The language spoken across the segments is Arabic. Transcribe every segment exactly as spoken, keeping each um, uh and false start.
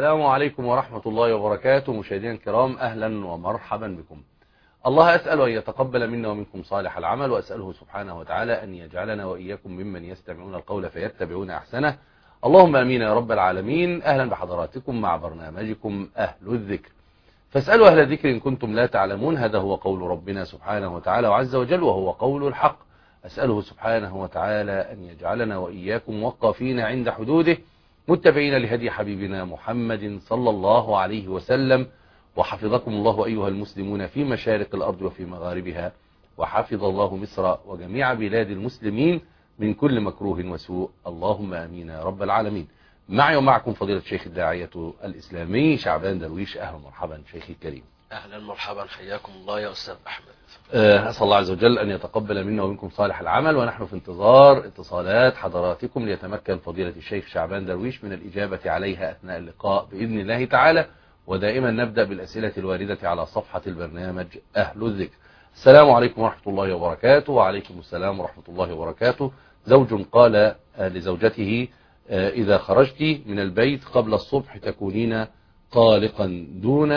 السلام عليكم ورحمة الله وبركاته. مشاهدينا الكرام، أهلا ومرحبا بكم. الله أسأل أن يتقبل منا ومنكم صالح العمل، وأسأله سبحانه وتعالى أن يجعلنا وإياكم ممن يستمعون القول فيتبعون أحسنه. اللهم أمين يا رب العالمين. أهلا بحضراتكم مع برنامجكم أهل الذكر. فاسألوا أهل الذكر إن كنتم لا تعلمون. هذا هو قول ربنا سبحانه وتعالى وعز وجل، وهو قول الحق. أسأله سبحانه وتعالى أن يجعلنا وإياكم وقافين عند حدوده، متبعين لهدي حبيبنا محمد صلى الله عليه وسلم. وحفظكم الله أيها المسلمون في مشارق الأرض وفي مغاربها، وحفظ الله مصر وجميع بلاد المسلمين من كل مكروه وسوء، اللهم آمين يا رب العالمين. معي ومعكم فضيلة الشيخ الداعية الإسلامي شعبان درويش. أهلا ومرحبا شيخي الكريم. أهلا مرحبا، حياكم الله يا أستاذ أحمد. أسأل الله عز وجل أن يتقبل منا ومنكم صالح العمل، ونحن في انتظار اتصالات حضراتكم ليتمكن فضيلة الشيخ شعبان درويش من الإجابة عليها أثناء اللقاء بإذن الله تعالى. ودائما نبدأ بالأسئلة الواردة على صفحة البرنامج أهل الذكر. السلام عليكم ورحمة الله وبركاته. وعليكم السلام ورحمة الله وبركاته. زوج قال لزوجته: إذا خرجت من البيت قبل الصبح تكونين طالقا، دون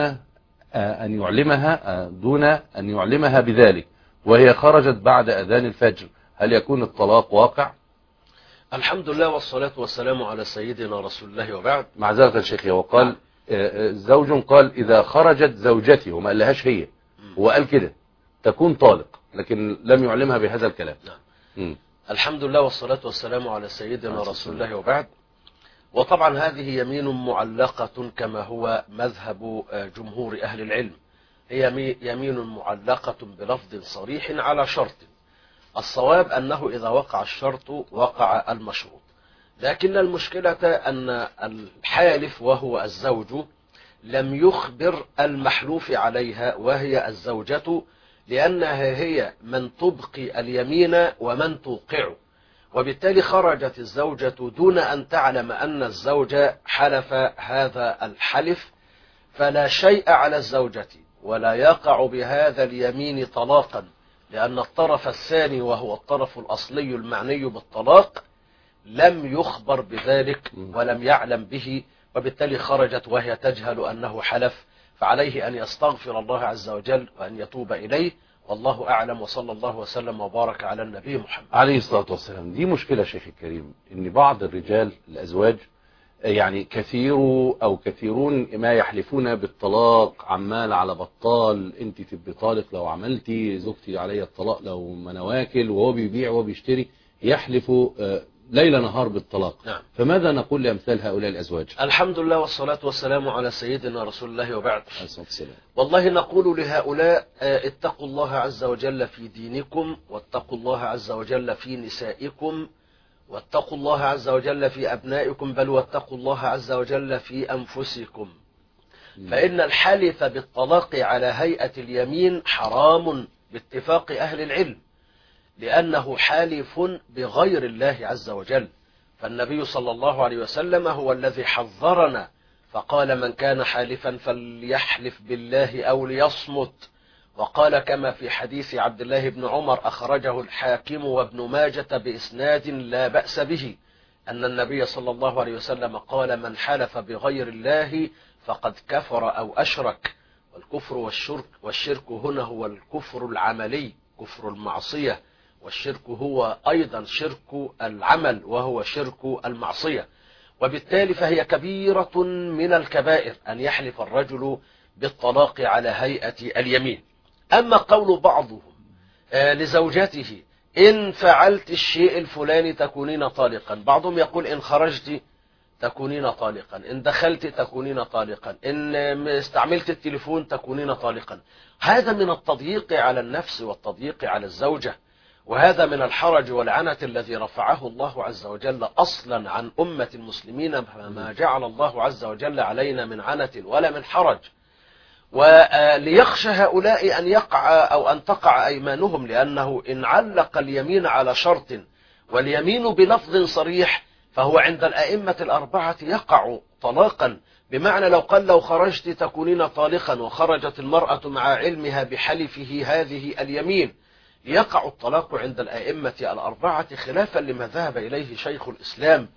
أن يعلمها دون أن يعلمها بذلك، وهي خرجت بعد أذان الفجر، هل يكون الطلاق واقع؟ الحمد لله والصلاة والسلام على سيدنا رسول الله، وبعد. معذرة الشيخ، وقال زوج قال إذا خرجت زوجتي، وما قالهاش هي، هو قال كده تكون طالق، لكن لم يعلمها بهذا الكلام. نعم. الحمد لله والصلاة والسلام على سيدنا رسول الله، وبعد. وطبعا هذه يمين معلقة كما هو مذهب جمهور أهل العلم، هي يمين معلقة بلفظ صريح على شرط. الصواب أنه إذا وقع الشرط وقع المشروط، لكن المشكلة أن الحالف وهو الزوج لم يخبر المحلوف عليها وهي الزوجة، لأنها هي من تبقي اليمين ومن توقعه، وبالتالي خرجت الزوجة دون أن تعلم أن الزوج حلف هذا الحلف، فلا شيء على الزوجة ولا يقع بهذا اليمين طلاقا، لأن الطرف الثاني وهو الطرف الأصلي المعني بالطلاق لم يخبر بذلك ولم يعلم به، وبالتالي خرجت وهي تجهل أنه حلف، فعليه أن يستغفر الله عز وجل وأن يتوب إليه، والله أعلم. وصلى الله وسلم وبارك على النبي محمد عليه الصلاة والسلام. دي مشكلة شيخ الكريم، إن بعض الرجال الأزواج يعني كثير أو كثيرون ما يحلفون بالطلاق عمال على بطال، أنت تبقي طالق لو عملتي، زوجتي علي الطلاق لو ما نواكل، وهو بيبيع وهو بيشتري يحلف ليل نهار بالطلاق. نعم. فماذا نقول لأمثال هؤلاء الأزواج؟ الحمد لله والصلاة والسلام على سيدنا رسول الله، وبعد. السلام. والله نقول لهؤلاء: اتقوا الله عز وجل في دينكم، واتقوا الله عز وجل في نسائكم، واتقوا الله عز وجل في أبنائكم، بل واتقوا الله عز وجل في أنفسكم. فإن الحلف بالطلاق على هيئة اليمين حرام باتفاق أهل العلم، لأنه حالف بغير الله عز وجل. فالنبي صلى الله عليه وسلم هو الذي حذرنا فقال: من كان حالفا فليحلف بالله أو ليصمت. وقال كما في حديث عبد الله بن عمر أخرجه الحاكم وابن ماجة بإسناد لا بأس به، أن النبي صلى الله عليه وسلم قال: من حلف بغير الله فقد كفر أو أشرك. والكفر والشرك, والشرك هنا هو الكفر العملي، كفر المعصية، والشرك هو أيضا شرك العمل وهو شرك المعصية، وبالتالي فهي كبيرة من الكبائر أن يحلف الرجل بالطلاق على هيئة اليمين. أما قول بعضهم لزوجته: إن فعلت الشيء الفلاني تكونين طالقا، بعضهم يقول: إن خرجت تكونين طالقا، إن دخلت تكونين طالقا، إن استعملت التليفون تكونين طالقا. هذا من التضييق على النفس والتضييق على الزوجة، وهذا من الحرج والعنة الذي رفعه الله عز وجل أصلا عن أمة المسلمين، ما جعل الله عز وجل علينا من عنة ولا من حرج. وليخشى هؤلاء أن يقع أو أن تقع أيمانهم، لأنه إن علق اليمين على شرط واليمين بلفظ صريح فهو عند الأئمة الأربعة يقع طلاقا، بمعنى لو قال: لو خرجت تكونين طالقا، وخرجت المرأة مع علمها بحلفه هذه اليمين، يقع الطلاق عند الأئمة الأربعة، خلافا لما ذهب إليه شيخ الإسلام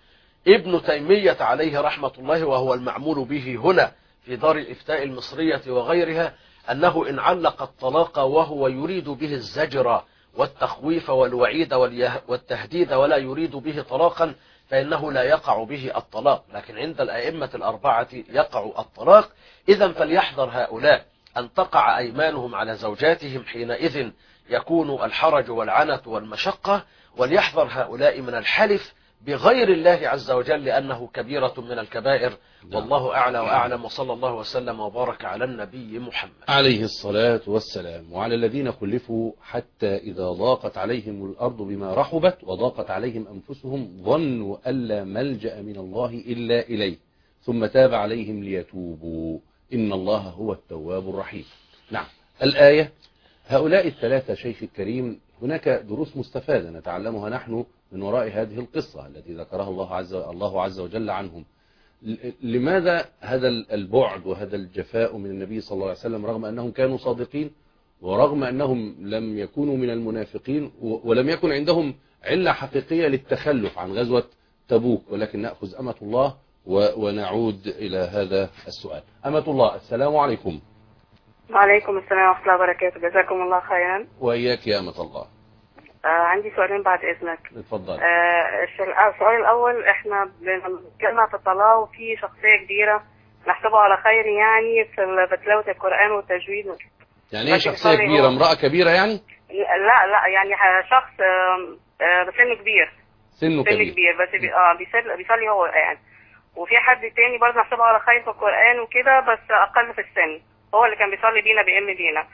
ابن تيمية عليه رحمة الله، وهو المعمول به هنا في دار الإفتاء المصرية وغيرها، أنه إن علق الطلاق وهو يريد به الزجر والتخويف والوعيد والتهديد ولا يريد به طلاقا فإنه لا يقع به الطلاق، لكن عند الأئمة الأربعة يقع الطلاق. إذا فليحذر هؤلاء أن تقع أيمانهم على زوجاتهم، حينئذ يكون الحرج والعنة والمشقة. وليحذر هؤلاء من الحلف بغير الله عز وجل لأنه كبيرة من الكبائر. والله أعلى وأعلم، وصلى الله وسلم وبارك على النبي محمد عليه الصلاة والسلام. وعلى الذين خلفوا حتى إذا ضاقت عليهم الأرض بما رحبت وضاقت عليهم أنفسهم ظنوا أن لا ملجأ من الله إلا إليه ثم تاب عليهم ليتوبوا إن الله هو التواب الرحيم. نعم، الآية. هؤلاء الثلاثة شيخ الكريم هناك دروس مستفادة نتعلمها نحن من وراء هذه القصة التي ذكرها الله عز الله عز وجل عنهم. لماذا هذا البعد وهذا الجفاء من النبي صلى الله عليه وسلم رغم أنهم كانوا صادقين ورغم أنهم لم يكونوا من المنافقين ولم يكن عندهم علة حقيقية للتخلف عن غزوة تبوك؟ ولكن نأخذ أمة الله ونعود إلى هذا السؤال. أمة الله، السلام عليكم. وعليكم السلام ورحمة الله وبركاته. جزاكم الله خيرا. وإياك يا أمة الله. آه عندي سؤالين بعد إذنك. اتفضل. آه السؤال الأول، إحنا بنتكلم في الطلاق وفي شخصية كبيرة نحسبه على خير يعني في تلاوة القرآن والتجويد. يعني إيه شخصية كبيرة؟ امرأة كبيرة يعني؟ لا لا يعني شخص آه بسن كبير. سنه سن كبير. كبير بس بي اه بيصلي بيصلي هو يعني. وفي حد تاني برضه نحسبه على خير في القرآن وكده بس أقل في السن، هو اللي كان بيصلي بينا بيأم بينا.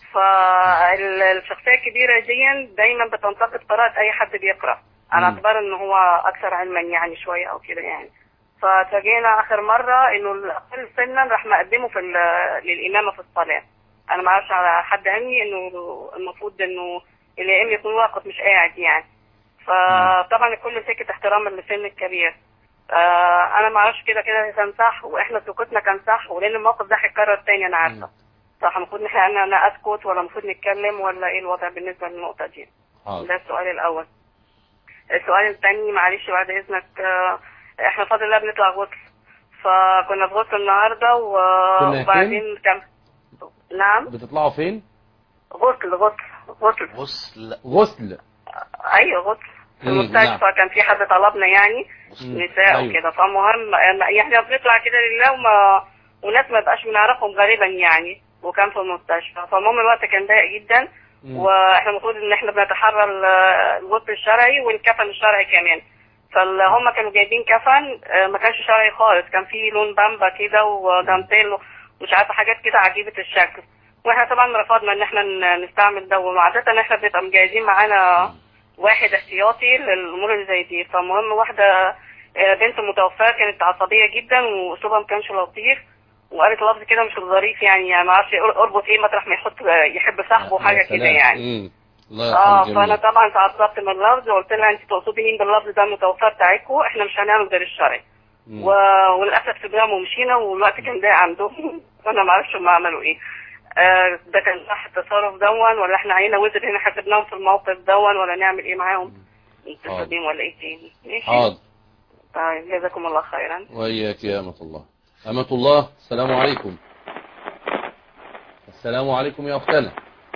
فالشخصية الكبيرة دي دايما بتنتقد قراءة أي حد بيقرأ على اعتبار إن هو أكثر علما يعني شوية أو كده يعني. فتجينا آخر مرة إنه الأقل سنا راح مقدمه في للإمامة في الصلاة. أنا ما أعرفش على حد علمي إنه المفروض إنه الإمام يكون واقف مش قاعد يعني. فطبعا الكل سكت احتراما لسن الكبير. آه انا ما اعرفش كده كده كان صح واحنا سكوتنا كان صح، ولان الموقف ده هيتكرر تاني انا عارفه. صح، المفروض ان انا انا اسكت ولا المفروض نتكلم ولا ايه الوضع بالنسبه للنقطه دي؟ آه. ده السؤال الاول. السؤال الثاني معلش بعد اذنك، آه احنا فاضل الله بنطلع غسل، فكنا في غسل النهارده وبعدين كان نعم. بتطلعوا فين؟ غسل غسل غسل غسل غسل ايوه غسل في المستشفى. نعم. كان في حد طلبنا يعني نساء أيوه. وكده، فالمهم احنا بنطلع كده لله وما وناس ما بقاش بنعرفهم غالبا يعني، وكان في المستشفى. فالمهم الوقت كان ضيق جدا مم. واحنا المفروض ان احنا بنتحرى الغسل الشرعي والكفن الشرعي كمان. فهم كانوا جايبين كفن ما كانش شرعي خالص، كان فيه لون بامبا كده ودانتيل مش عارفه حاجات كده عجيبه الشكل، واحنا طبعا رفضنا ان احنا نستعمل ده. وعاده احنا بنبقى مجهزين معانا واحد احتياطي للامور اللي زي دي. فالمهم واحده بنت متوفاه كانت عصبيه جدا واسلوبها ما كانش لطيف، وقالت لفظ كده مش ظريف يعني، يعني ما اعرفش اربط ايه مطرح ما يحط يحب صاحبه وحاجه كده يعني. اه فانا طبعا اتعصبت من اللفظ وقلت لها انت تقصدي مين باللفظ ده؟ المتوفاه بتاعتكم، احنا مش هنعمل غير الشرعي. و... وللاسف سيبناهم ومشينا والوقت كان ضايق عندهم وانا ما اعرفش هم عملوا ايه. آه ده كان صح التصرف دون ولا احنا علينا وزر هنا حسبناهم في الموقف دون ولا نعمل ايه معاهم؟ نتصدم ولا ايه تاني؟ ماشي حاضر. طيب جزاكم الله خيرا. وإياك يا أمة الله. أمة الله، السلام عليكم. السلام عليكم يا أختنا.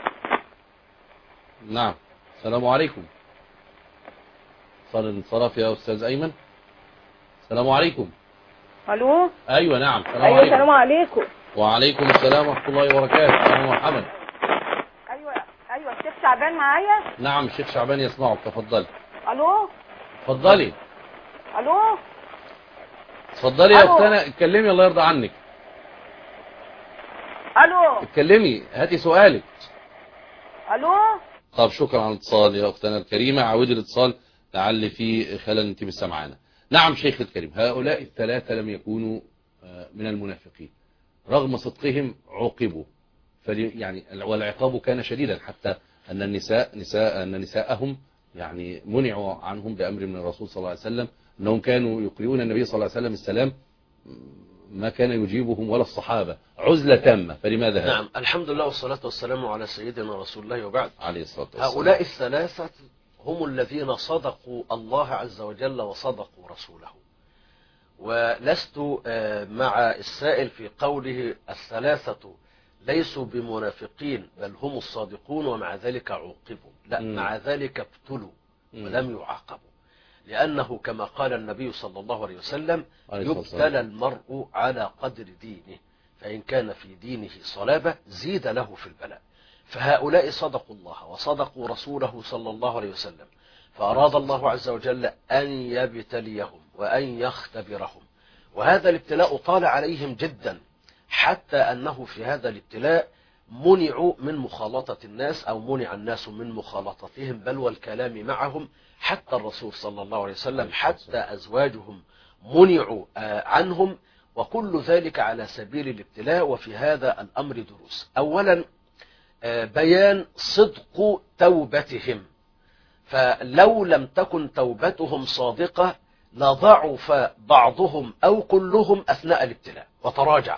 نعم السلام عليكم. صار انصرف يا أستاذ أيمن. السلام عليكم. ألو. أيوة نعم السلام أيوة عليكم. السلام عليكم. وعليكم السلام ورحمة الله وبركاته. أهلا ومرحبا. أيوة أيوة الشيخ شعبان معايا؟ نعم الشيخ شعبان يسمعك، تفضلي. ألو. تفضلي. ألو. تفضلي يا أختنا اتكلمي الله يرضى عنك. ألو. اتكلمي هاتي سؤالك. ألو. طب شكرا على الاتصال يا أختنا الكريمة، عودي الاتصال لعل في خلل انت مش سامعانا. نعم شيخ الكريم، هؤلاء الثلاثة لم يكونوا من المنافقين رغم صدقهم عوقبوا، يعني والعقاب كان شديدا حتى أن النساء نساء أن نساءهم يعني منعوا عنهم بأمر من الرسول صلى الله عليه وسلم أنهم كانوا يقرؤون النبي صلى الله عليه وسلم السلام ما كان يجيبهم ولا الصحابة، عزلة تامة. فلماذا هذا؟ نعم الحمد لله والصلاة والسلام على سيدنا رسول الله وبعد. عليه الصلاة والسلام. هؤلاء الثلاثة هم الذين صدقوا الله عز وجل وصدقوا رسوله. ولست مع السائل في قوله الثلاثة ليسوا بمنافقين بل هم الصادقون ومع ذلك عوقبوا. لا، م. مع ذلك ابتلوا ولم يعاقبوا، لأنه كما قال النبي صلى الله عليه وسلم يبتلى المرء على قدر دينه، فإن كان في دينه صلابة زيد له في البلاء. فهؤلاء صدقوا الله وصدقوا رسوله صلى الله عليه وسلم، فأراد الله عز وجل أن يبتليهم وأن يختبرهم، وهذا الابتلاء طال عليهم جدا، حتى أنه في هذا الابتلاء منعوا من مخالطة الناس، أو منع الناس من مخالطتهم بل والكلام معهم، حتى الرسول صلى الله عليه وسلم حتى أزواجهم منعوا عنهم، وكل ذلك على سبيل الابتلاء. وفي هذا الأمر دروس. أولا بيان صدق توبتهم، فلو لم تكن توبتهم صادقة لضعف بعضهم أو كلهم أثناء الابتلاء وتراجع.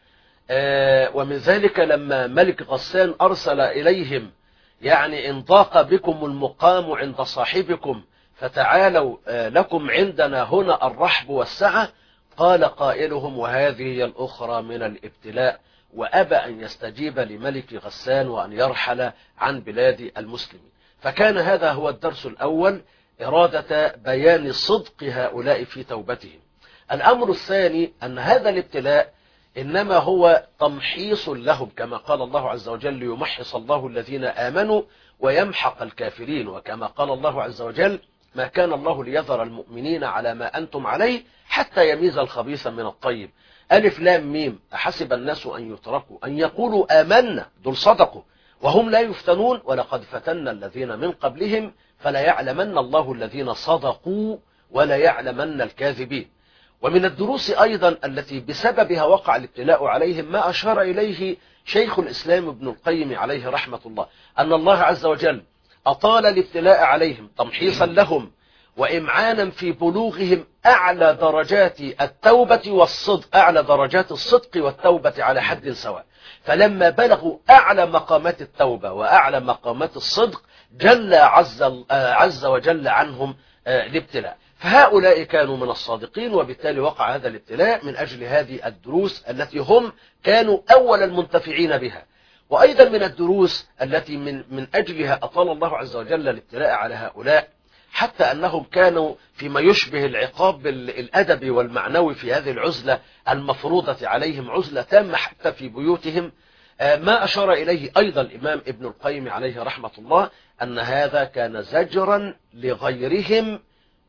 ومن ذلك لما ملك غسان أرسل إليهم يعني إن ضاق بكم المقام عند صاحبكم فتعالوا لكم عندنا هنا الرحب والسعة، قال قائلهم وهذه هي الأخرى من الابتلاء، وأبى أن يستجيب لملك غسان وأن يرحل عن بلاد المسلمين. فكان هذا هو الدرس الأول، إرادة بيان صدق هؤلاء في توبتهم. الأمر الثاني أن هذا الابتلاء إنما هو تمحيص لهم، كما قال الله عز وجل ليمحص الله الذين آمنوا ويمحق الكافرين، وكما قال الله عز وجل ما كان الله ليذر المؤمنين على ما أنتم عليه حتى يميز الخبيث من الطيب. ألف لام ميم أحسب الناس أن يتركوا أن يقولوا آمنا، دول صدقوا وهم لا يفتنون، ولقد فتنا الذين من قبلهم فلا يعلمن الله الذين صدقوا ولا يعلمن الكاذبين. ومن الدروس أيضا التي بسببها وقع الابتلاء عليهم ما أشار إليه شيخ الإسلام ابن القيم عليه رحمة الله، أن الله عز وجل أطال الابتلاء عليهم تمحيصا لهم وإمعانا في بلوغهم أعلى درجات التوبة والصدق، أعلى درجات الصدق والتوبة على حد سواء. فلما بلغوا أعلى مقامات التوبة وأعلى مقامات الصدق جل عز, عز وجل عنهم الابتلاء. فهؤلاء كانوا من الصادقين، وبالتالي وقع هذا الابتلاء من أجل هذه الدروس التي هم كانوا أول المنتفعين بها. وأيضا من الدروس التي من, من أجلها أطال الله عز وجل الابتلاء على هؤلاء، حتى أنهم كانوا فيما يشبه العقاب الأدبي والمعنوي في هذه العزلة المفروضة عليهم، عزلة تامة حتى في بيوتهم، ما أشار إليه أيضا الإمام ابن القيم عليه رحمة الله، أن هذا كان زجرا لغيرهم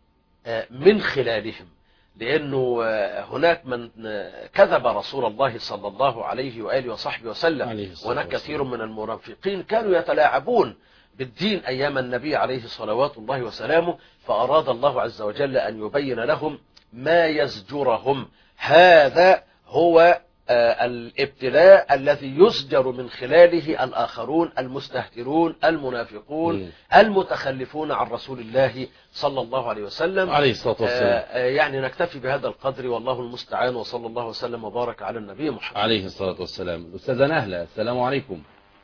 من خلالهم، لأنه هناك من كذب رسول الله صلى الله عليه وآله وصحبه وسلم، وهناك كثير من المنافقين كانوا يتلاعبون بالدين أيام النبي عليه صلوات الله وسلامه، فأراد الله عز وجل أن يبين لهم ما يزجرهم. هذا هو الابتلاء الذي يزجر من خلاله الآخرون المستهترون المنافقون المتخلفون عن رسول الله صلى الله عليه وسلم عليه الصلاة والسلام. يعني نكتفي بهذا القدر والله المستعان، وصلى الله وسلم وبارك على النبي محمد عليه الصلاة والسلام. الأستاذة نهلة، السلام عليكم.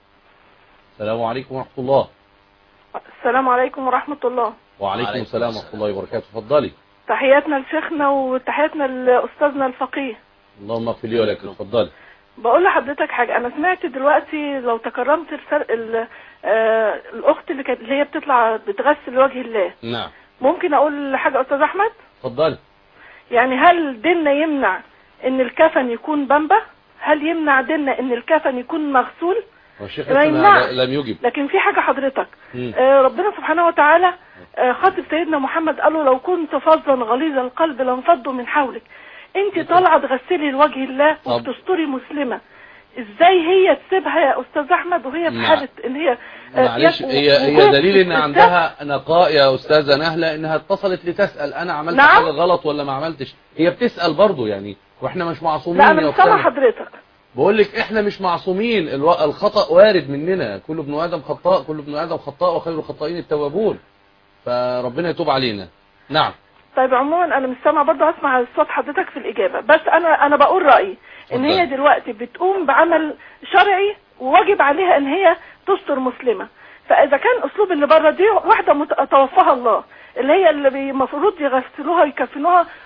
السلام عليكم ورحمة الله. السلام عليكم ورحمة الله. وعليكم السلام ورحمة الله وبركاته. تفضلي. تحياتنا لشيخنا وتحياتنا لأستاذنا الفقيه. اللهم اغفر لي ولك. اتفضلي. بقول لحضرتك حاجه، انا سمعت دلوقتي لو تكرمت الفرق آه الاخت اللي كانت اللي هي بتطلع بتغسل لوجه الله. نعم. ممكن اقول حاجه استاذ احمد؟ اتفضلي. يعني هل ديننا يمنع ان الكفن يكون بمبه؟ هل يمنع ديننا ان الكفن يكون مغسول؟ والشيخ لم يجب. لكن في حاجه حضرتك آه ربنا سبحانه وتعالى آه خاطب سيدنا محمد قال له لو كنت فظا غليظ القلب لانفضوا من حولك. انت طالعه تغسلي لوجه الله وبتستري مسلمه، ازاي هي تسيبها يا استاذ احمد وهي في حاله ان هي معلش هي هي دليل ان عندها نقاء يا استاذه نهله، انها اتصلت لتسال انا عملت نعم؟ حاجه غلط ولا ما عملتش. هي بتسال برضه يعني، واحنا مش معصومين. لا انا مش سامع حضرتك. بقول لك احنا مش معصومين، الخطا وارد مننا، كل ابن ادم خطاء، كل ابن ادم خطاء وخير الخطائين التوابون، فربنا يتوب علينا. نعم. طيب عموما انا مش سامع برضه، هسمع صوت حضرتك في الاجابه، بس انا انا بقول رايي ان هي دلوقتي بتقوم بعمل شرعي وواجب عليها ان هي تستر مسلمه، فاذا كان اسلوب اللي بره دي واحده توفاها الله اللي هي اللي المفروض يغسلوها يكفنوها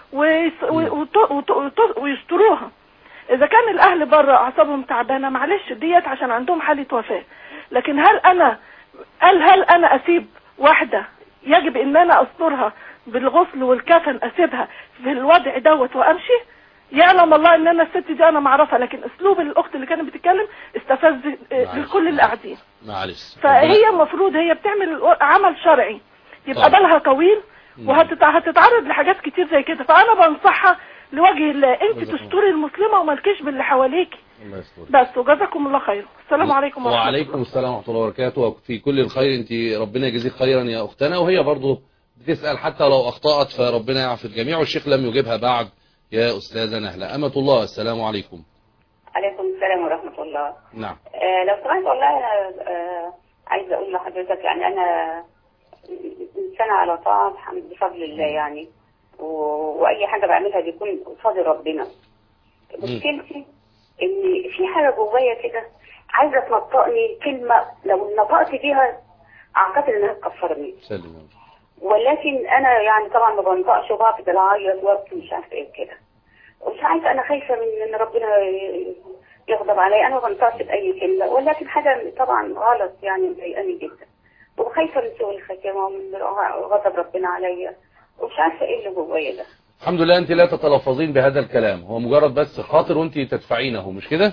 ويستروها. اذا كان الاهل بره اعصابهم تعبانه معلش ديت عشان عندهم حاله وفاه، لكن هل انا هل هل انا اسيب واحده يجب ان انا استرها بالغسل والكفن، اسيبها في الوضع دوت وامشي؟ يعلم الله ان انا الست دي انا معرفها، لكن اسلوب الاخت اللي كانت بتتكلم استفز لكل اللي قاعدين. معلش فهي المفروض هي بتعمل عمل شرعي يبقى بالها طويل، وهتتعرض لحاجات كتير زي كده. فانا بنصحها لوجه الله انت تستوري المسلمه ومالكيش باللي حواليكي بس. وجزاكم الله خير. السلام عليكم ورحمه الله. وعليكم السلام ورحمه الله وبركاته. وفي كل الخير. انت ربنا يجزيك خيرا يا اختنا. وهي برضه بتسال حتى لو اخطات فربنا يعفو الجميع. والشيخ لم يجيبها بعد. يا استاذه نهله امه الله، السلام عليكم. عليكم السلام ورحمه الله. نعم. آه لو سمحت والله انا آه عايزه اقول لحضرتك يعني انا انسانه على طاعه بفضل الله يعني، واي حاجه بعملها بيكون قصاد ربنا. مشكلتي ان في حاجه جوايا كده عايزه تنطقني كلمه، لو نطقت بيها اعتقد انها تكفرني. سلم. ولكن انا يعني طبعا ما بنطقش وبقعد اعيط وابكي مش عارفه ايه كده. ومش عارفه انا خايفه من ان ربنا يغضب عليا. انا ما بنطقش باي كلمه، ولكن حاجه طبعا غلط يعني مضايقاني جدا، وخايفه من سوء الخاتمه ومن غضب ربنا عليا، ومش عارفه ايه اللي جوايا ده. الحمد لله انت لا تتلفظين بهذا الكلام، هو مجرد بس خاطر وانت تدفعينه، مش كده؟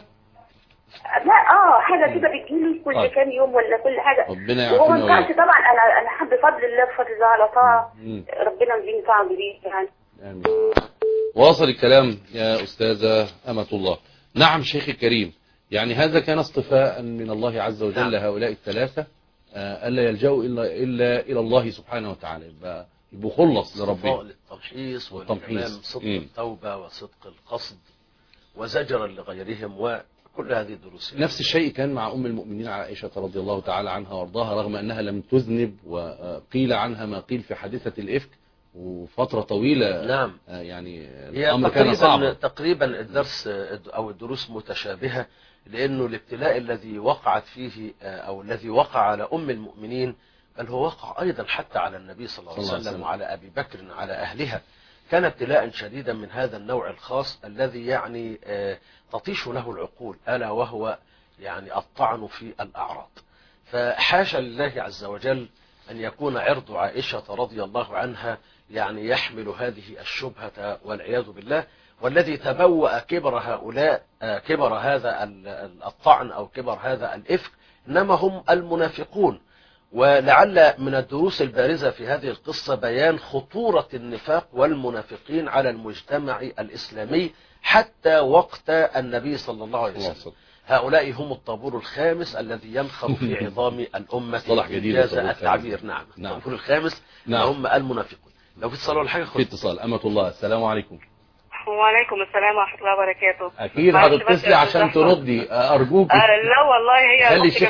لا اه حاجه كده بتجيلي كل آه. كام يوم ولا كل حاجه. ربنا يعافينا وياك. طبعا انا انا حد بفضل الله بفضل الله على طاعه ربنا يديني طاعه جديده يعني. امين. واصل الكلام يا استاذه امه الله. نعم شيخي الكريم، يعني هذا كان اصطفاء من الله عز وجل لهؤلاء الثلاثه الا يلجأوا الا الا الى الله سبحانه وتعالى، يبقى يبقوا خلص لربنا. للتمحيص والتمام، صدق التوبه وصدق القصد وزجرا لغيرهم وكل هذه الدروس. نفس الشيء كان مع ام المؤمنين عائشه رضي الله تعالى عنها وارضاها، رغم انها لم تذنب وقيل عنها ما قيل في حادثه الافك وفتره طويله. نعم. يعني الامر كان صعب. تقريبا الدرس او الدروس متشابهه، لانه الابتلاء الذي وقعت فيه او الذي وقع على ام المؤمنين بل هو وقع ايضا حتى على النبي صلى الله عليه وسلم وعلى ابي بكر على اهلها. كان ابتلاء شديدا من هذا النوع الخاص الذي يعني تطيش له العقول، الا وهو يعني الطعن في الاعراض. فحاشا لله عز وجل ان يكون عرض عائشه رضي الله عنها يعني يحمل هذه الشبهه والعياذ بالله. والذي تبوأ كبر هؤلاء كبر هذا الطعن او كبر هذا الافك انما هم المنافقون. ولعل من الدروس البارزة في هذه القصة بيان خطورة النفاق والمنافقين على المجتمع الإسلامي حتى وقت النبي صلى الله عليه وسلم. هؤلاء هم الطابور الخامس الذي ينخر في عظام الأمة إنجاز التعبير. نعم. نعم. الطابور الخامس نعم. هم المنافقون. لو في اتصال ولا حاجة خذ. في اتصال. أمة الله، السلام عليكم. وعليكم السلام ورحمة الله وبركاته. أكيد هتتصلي عشان تردي أرجوك. آه لا والله هي خلي الشيخ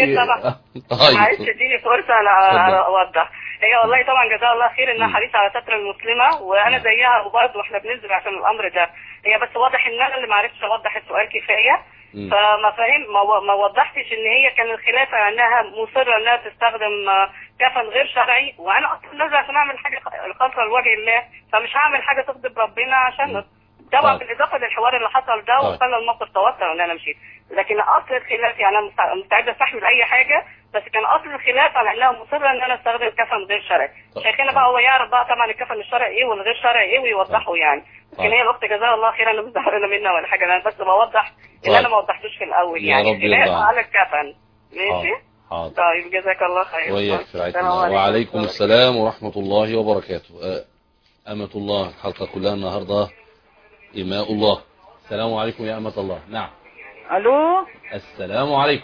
معلش اديني فرصة أنا أوضح. هي والله طبعا جزاها الله خير إنها حريصة على ستر المسلمة، وأنا زيها وبرضه إحنا بننزل عشان الأمر ده. هي بس واضح إن أنا اللي ما عرفتش أوضح السؤال كفاية، فما فاهم ما وضحتش إن هي كان الخلافة أنها مصرة إنها تستخدم كفن غير شرعي، وأنا أصلا نازلة عشان أعمل حاجة خاصة لوجه الله، فمش هعمل حاجة تغضب ربنا عشان طبعا بالإضافة للحوار اللي حصل ده وخلى الموقف توتر إن أنا مشيت. لكن أصل الخلاف يعني أنا مستعدة أستحمل أي حاجة، بس كان أصل الخلاف على إنها مصرة إن أنا أستخدم كفن غير شرعي. شيخنا بقى هو يعرف بقى طبعا الكفن الشرعي إيه والغير شرعي إيه ويوضحه يعني. لكن هي الأخت جزاها الله خير، أنا مش زعلانة منها ولا حاجة، أنا بس بوضح إن أنا ما وضحتوش في الأول يعني خلاف على الكفن. ماشي؟ حاضر. طيب جزاك الله خير. وإياك في رعاية الله. وعليكم السلام ورحمة الله وبركاته. أمة الله، الحلقة كلها النهاردة إماء الله. السلام عليكم يا أمة الله. نعم. ألو. السلام عليكم.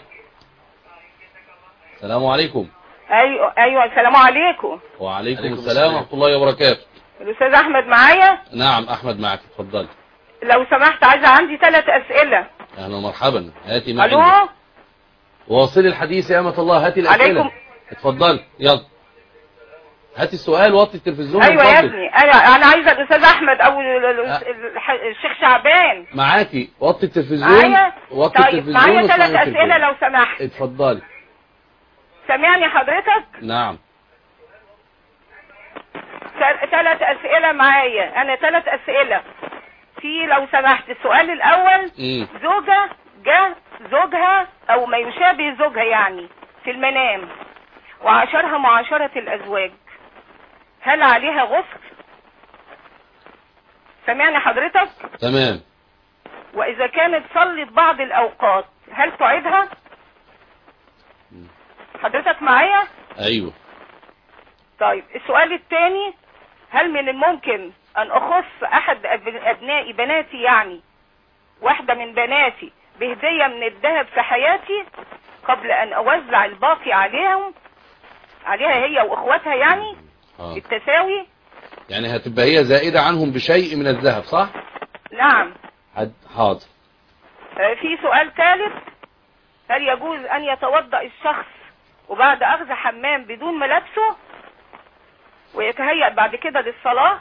السلام عليكم. أيوة أيوة السلام عليكم. وعليكم السلام ورحمة الله وبركاته. الأستاذ أحمد معايا؟ نعم أحمد معك، اتفضلي. لو سمحت عايزة عندي ثلاث أسئلة. أهلا ومرحبا، هاتي معي. ألو. واصلي الحديث يا أمة الله، هاتي الأسئلة. عليكم. اتفضلي يلا. هاتي السؤال، وطي التلفزيون. ايوه يا ابني انا انا عايزه الاستاذ احمد او الشيخ شعبان. معاكي، وطي التلفزيون. معايا. وطي طيب التلفزيون. معايا ثلاث اسئله لو سمحت. اتفضلي. سامعني حضرتك؟ نعم. ثلاث اسئله معايا، انا ثلاث اسئله. في لو سمحت السؤال الاول، مم. زوجه جه زوجها او ما يشابه زوجها يعني في المنام وعاشرها معاشره الازواج، هل عليها غسل؟ سمعني حضرتك؟ تمام. واذا كانت صلت بعض الاوقات هل تعيدها؟ حضرتك معايا؟ ايوه. طيب السؤال الثاني، هل من الممكن ان اخص احد ابنائي بناتي يعني واحدة من بناتي بهدية من الذهب في حياتي قبل ان اوزع الباقي عليهم عليها هي واخواتها يعني آه. بالتساوي؟ يعني هتبقى هي زائدة عنهم بشيء من الذهب صح؟ نعم. حاضر. في سؤال ثالث، هل يجوز ان يتوضأ الشخص وبعد اخذ حمام بدون ملابسه ويتهيأ بعد كده للصلاة؟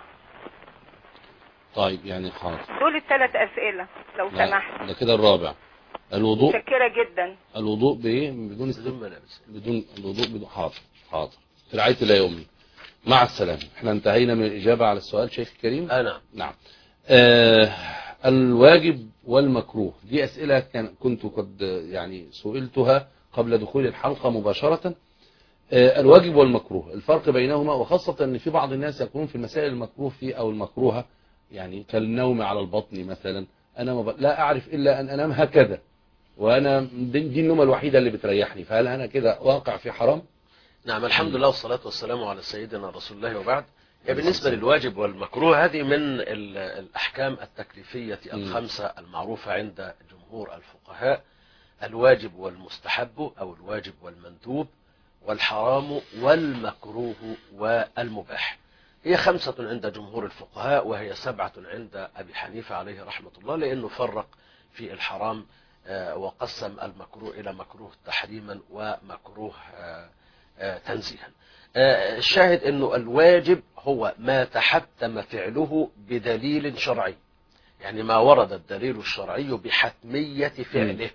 طيب يعني حاضر. دول الثلاث اسئلة لو سمحت. ده كده الرابع. الوضوء. متشكرة جدا. الوضوء بايه؟ بدون بدون ملابس. بدون الوضوء بدون حاضر حاضر. في رعاية الله يومي. مع السلامة. احنا انتهينا من الإجابة على السؤال شيخ الكريم. آه نعم. نعم. آه الواجب والمكروه دي أسئلة كان كنت قد يعني سئلتها قبل دخول الحلقة مباشرة. آه الواجب والمكروه الفرق بينهما، وخاصة ان في بعض الناس يكونون في المسائل المكروه في او المكروهة يعني كالنوم على البطن مثلا. انا مب... لا اعرف الا ان انام هكذا وانا دي, دي النومة الوحيدة اللي بتريحني، فهل انا كده واقع في حرام؟ نعم الحمد لله والصلاة والسلام على سيدنا رسول الله وبعد. بالنسبة للواجب والمكروه هذه من الأحكام التكليفية الخمسة المعروفة عند جمهور الفقهاء: الواجب والمستحب أو الواجب والمندوب والحرام والمكروه والمباح. هي خمسة عند جمهور الفقهاء وهي سبعة عند أبي حنيفة عليه رحمة الله، لأنه فرق في الحرام وقسم المكروه إلى مكروه تحريما ومكروه تنزيها. الشاهد أنه الواجب هو ما تحتم فعله بدليل شرعي، يعني ما ورد الدليل الشرعي بحتمية فعله،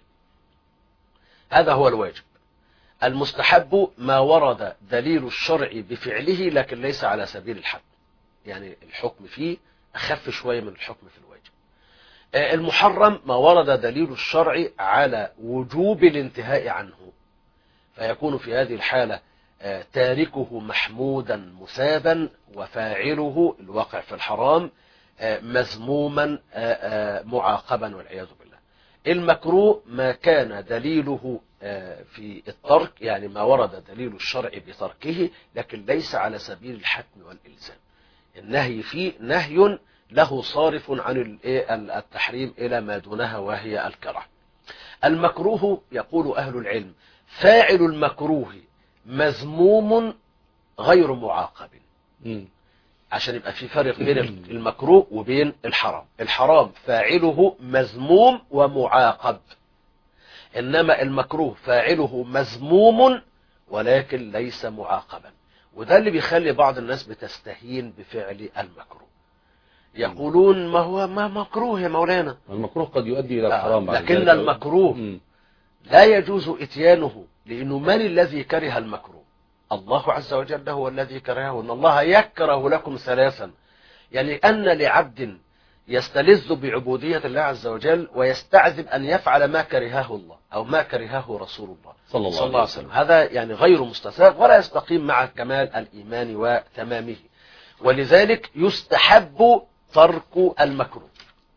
هذا هو الواجب. المستحب ما ورد دليل الشرع بفعله لكن ليس على سبيل الحتم، يعني الحكم فيه أخف شوية من الحكم في الواجب. المحرم ما ورد دليل الشرع على وجوب الانتهاء عنه، فيكون في هذه الحالة تاركه محمودا مثابا وفاعله الواقع في الحرام مذموما معاقبا والعياذ بالله. المكروه ما كان دليله في الترك، يعني ما ورد دليل الشرع بتركه لكن ليس على سبيل الحتم والإلزام. النهي فيه نهي له صارف عن التحريم إلى ما دونها وهي الكراهة. المكروه يقول أهل العلم فاعل المكروه مذموم غير معاقب، عشان يبقى في فرق بين المكروه وبين الحرام. الحرام فاعله مذموم ومعاقب، إنما المكروه فاعله مذموم ولكن ليس معاقبا. وده اللي بيخلي بعض الناس بتستهين بفعل المكروه، يقولون ما هو ما مكروه يا مولانا. المكروه قد يؤدي إلى الحرام، لكن المكروه لا يجوز إتيانه، لأنه من الذي كره المكروه؟ الله عز وجل هو الذي كرهه. إن الله يكره لكم ثلاثا، يعني أن لعبد يستلذ بعبودية الله عز وجل ويستعذب أن يفعل ما كرهه الله أو ما كرهه رسول الله صلى الله, صلى الله عليه وسلم، هذا يعني غير مستساغ ولا يستقيم مع كمال الإيمان وتمامه، ولذلك يستحب ترك المكروه.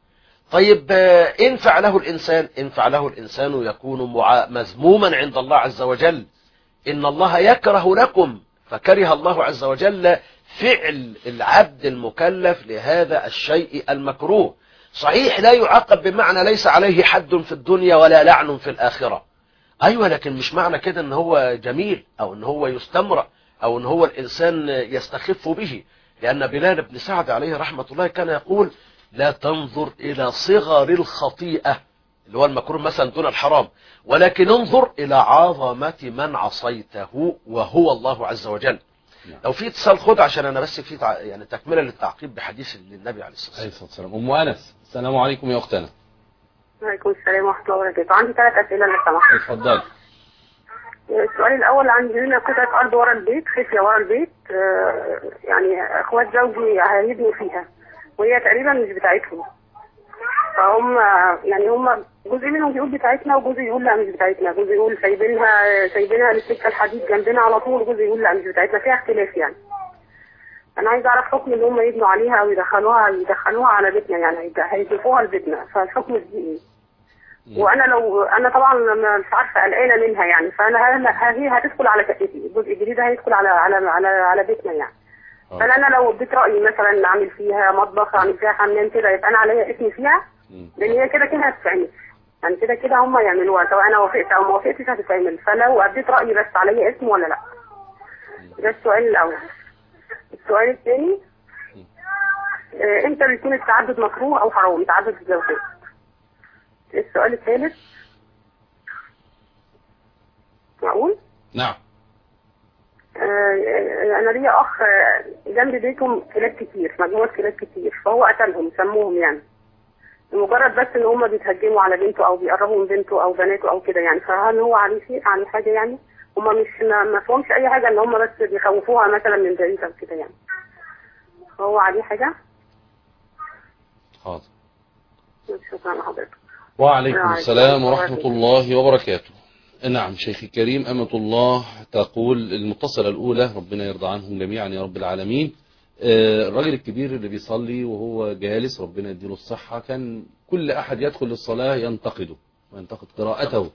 طيب إن فعله الإنسان إن فعله الإنسان يكون مذموما عند الله عز وجل. إن الله يكره لكم، فكره الله عز وجل فعل العبد المكلف لهذا الشيء المكروه. صحيح لا يعاقب بمعنى ليس عليه حد في الدنيا ولا لعن في الآخرة، أيوة، لكن مش معنى كده أن هو جميل أو أن هو يستمرأ أو أن هو الإنسان يستخف به، لأن بلال بن سعد عليه رحمة الله كان يقول: لا تنظر إلى صغر الخطيئة اللي هو المكروه مثلا دون الحرام، ولكن انظر إلى عظمة من عصيته وهو الله عز وجل. لو في اتصال خد، عشان أنا بس في تع... يعني تكملة للتعقيب بحديث النبي عليه الصلاة والسلام. أم أنس، السلام عليكم يا أختنا. وعليكم السلام ورحمة الله وبركاته. عندي ثلاث أسئلة لو سمحت. اتفضل. السؤال الأول، عندنا قطعة أرض ورا البيت، خفية ورا البيت، آه يعني إخوات زوجي هيبنوا فيها وهي تقريبا مش بتاعتهم، فهم يعني هم جزء منهم بيقول بتاعتنا وجزء يقول لا مش بتاعتنا، جزء يقول سايبينها سايبينها للسكة الحديد جنبنا على طول، جزء يقول لا مش بتاعتنا، فيها اختلاف يعني. أنا عايز أعرف حكم إن هم يبنوا عليها أو يدخلوها يدخلوها على بيتنا، يعني هيضيفوها لبيتنا، فالحكم دي إيه؟ وانا لو انا طبعا مش عارفه قلقانه منها يعني، فانا هي هتدخل على شقتي، الجزء الجديد هيدخل على على على على بيتنا يعني. فانا انا لو اديت رايي مثلا اعمل فيها مطبخ، اعمل فيها حمام كده، يبقى انا عليا اسمي فيها، لان هي كده كده هتتعمل يعني، كده كده هم يعملوها سواء انا وافقت او ما وافقتش هتتعمل، فلو اديت رايي بس عليا اسم ولا لا؟ ده السؤال الاول. السؤال الثاني، امتى بيكون التعدد مكروه او حرام، تعدد الزوجات؟ السؤال الثالث، معقول؟ نعم. آه انا ليا اخ جنب بيتهم كلاب كتير، مجموعه كلاب كتير، فهو قتلهم سموهم يعني، مجرد بس ان هم بيتهجموا على بنته او بيقربوا من بنته او بناته او كده يعني، فهل هو عليه شيء عليه حاجه يعني؟ هم مش ما فهمش اي حاجه، ان هم بس بيخوفوها مثلا من بعيد او كده يعني، فهو عليه حاجه؟ حاضر. شكرا لحضرتك. وعليكم السلام ورحمة الله وبركاته. نعم شيخي الكريم، أمة الله تقول المتصلة الأولى، ربنا يرضى عنهم جميعا يا رب العالمين، الراجل الكبير اللي بيصلي وهو جالس ربنا يديله الصحة، كان كل أحد يدخل للصلاة ينتقده وينتقد قراءته،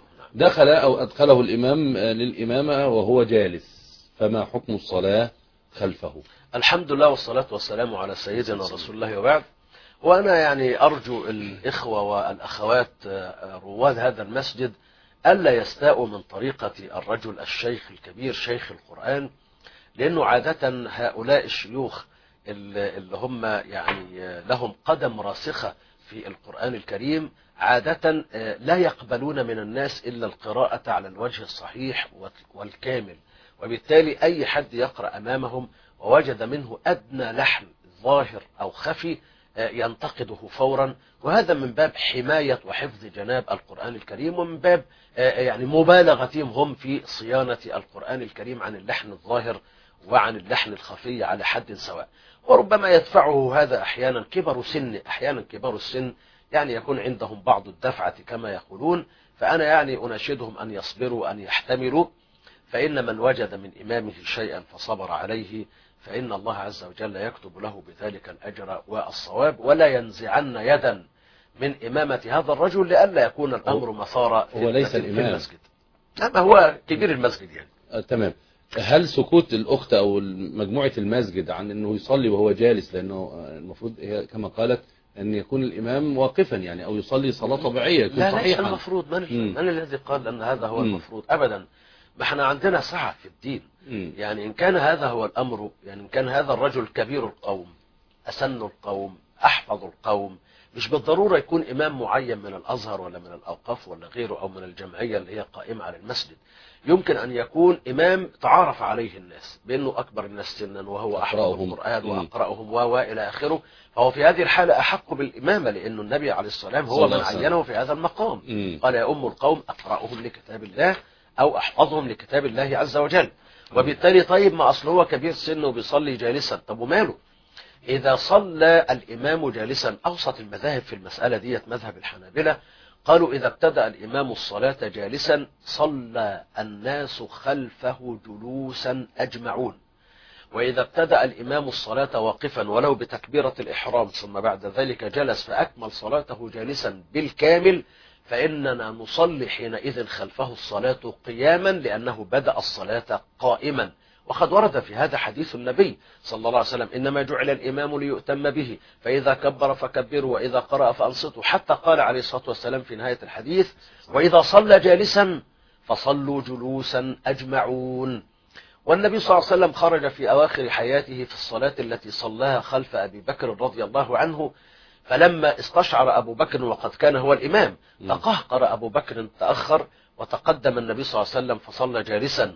دخل أو أدخله الإمام للإمامة وهو جالس، فما حكم الصلاة خلفه؟ الحمد لله والصلاة والسلام على سيدنا رسول الله، وبعد. وأنا يعني أرجو الإخوة والأخوات رواد هذا المسجد ألا يستاءوا من طريقة الرجل الشيخ الكبير شيخ القرآن، لأنه عادة هؤلاء الشيوخ اللي هم يعني لهم قدم راسخة في القرآن الكريم عادة لا يقبلون من الناس إلا القراءة على الوجه الصحيح والكامل، وبالتالي أي حد يقرأ أمامهم ووجد منه أدنى لحن ظاهر أو خفي ينتقده فورا، وهذا من باب حماية وحفظ جناب القرآن الكريم، ومن باب يعني مبالغتهم هم في صيانة القرآن الكريم عن اللحن الظاهر وعن اللحن الخفي على حد سواء. وربما يدفعه هذا أحيانا كبر سن، أحيانا كبار السن يعني يكون عندهم بعض الدفعة كما يقولون، فأنا يعني أناشدهم أن يصبروا أن يحتملوا، فإن من وجد من إمامه شيئا فصبر عليه فإن الله عز وجل يكتب له بذلك الأجر والصواب، ولا ينزعن يدا من إمامة هذا الرجل لئلا يكون الأمر مثارا في, ليس في الإمام. المسجد. أما هو كبير المسجد يعني. آه تمام. هل سكوت الأخت أو مجموعة المسجد عن أنه يصلي وهو جالس، لأنه المفروض هي كما قالت أن يكون الإمام واقفا يعني، أو يصلي صلاة طبيعية يكون لا صحيحا؟ ليس المفروض. من, من الذي قال أن هذا هو المفروض؟ أبدا. ما احنا عندنا سعة في الدين. مم. يعني إن كان هذا هو الأمر، يعني إن كان هذا الرجل كبير القوم أسن القوم أحفظ القوم، مش بالضرورة يكون إمام معين من الأزهر ولا من الأوقاف ولا غيره أو من الجمعية اللي هي قائمة على المسجد. يمكن أن يكون إمام تعارف عليه الناس بأنه أكبر الناس سنا وهو أحفظ القرآن وأقرأهم وإلى آخره، فهو في هذه الحالة أحق بالإمامة، لأنه النبي عليه السلام هو من عينه في هذا المقام. مم. قال يا أم القوم أقرأهم لكتاب الله أو أحفظهم لكتاب الله عز وجل. وبالتالي طيب ما أصله هو كبير سن وبيصلي جالسا، طب وماله؟ إذا صلى الإمام جالسا، أوسط المذاهب في المسألة ديت مذهب الحنابلة، قالوا إذا ابتدأ الإمام الصلاة جالسا صلى الناس خلفه جلوسا أجمعون، وإذا ابتدأ الإمام الصلاة واقفا ولو بتكبيرة الإحرام ثم بعد ذلك جلس فأكمل صلاته جالسا بالكامل، فإننا نصلي حينئذ خلفه الصلاة قياما لأنه بدأ الصلاة قائما. وقد ورد في هذا حديث النبي صلى الله عليه وسلم إنما جعل الإمام ليؤتم به، فإذا كبر فكبروا وإذا قرأ فأنصتوا، حتى قال عليه الصلاة والسلام في نهاية الحديث وإذا صلى جالسا فصلوا جلوسا أجمعون. والنبي صلى الله عليه وسلم خرج في أواخر حياته في الصلاة التي صلاها خلف أبي بكر رضي الله عنه، فلما استشعر أبو بكر وقد كان هو الإمام تقهقر أبو بكر تأخر، وتقدم النبي صلى الله عليه وسلم فصلى جالسا،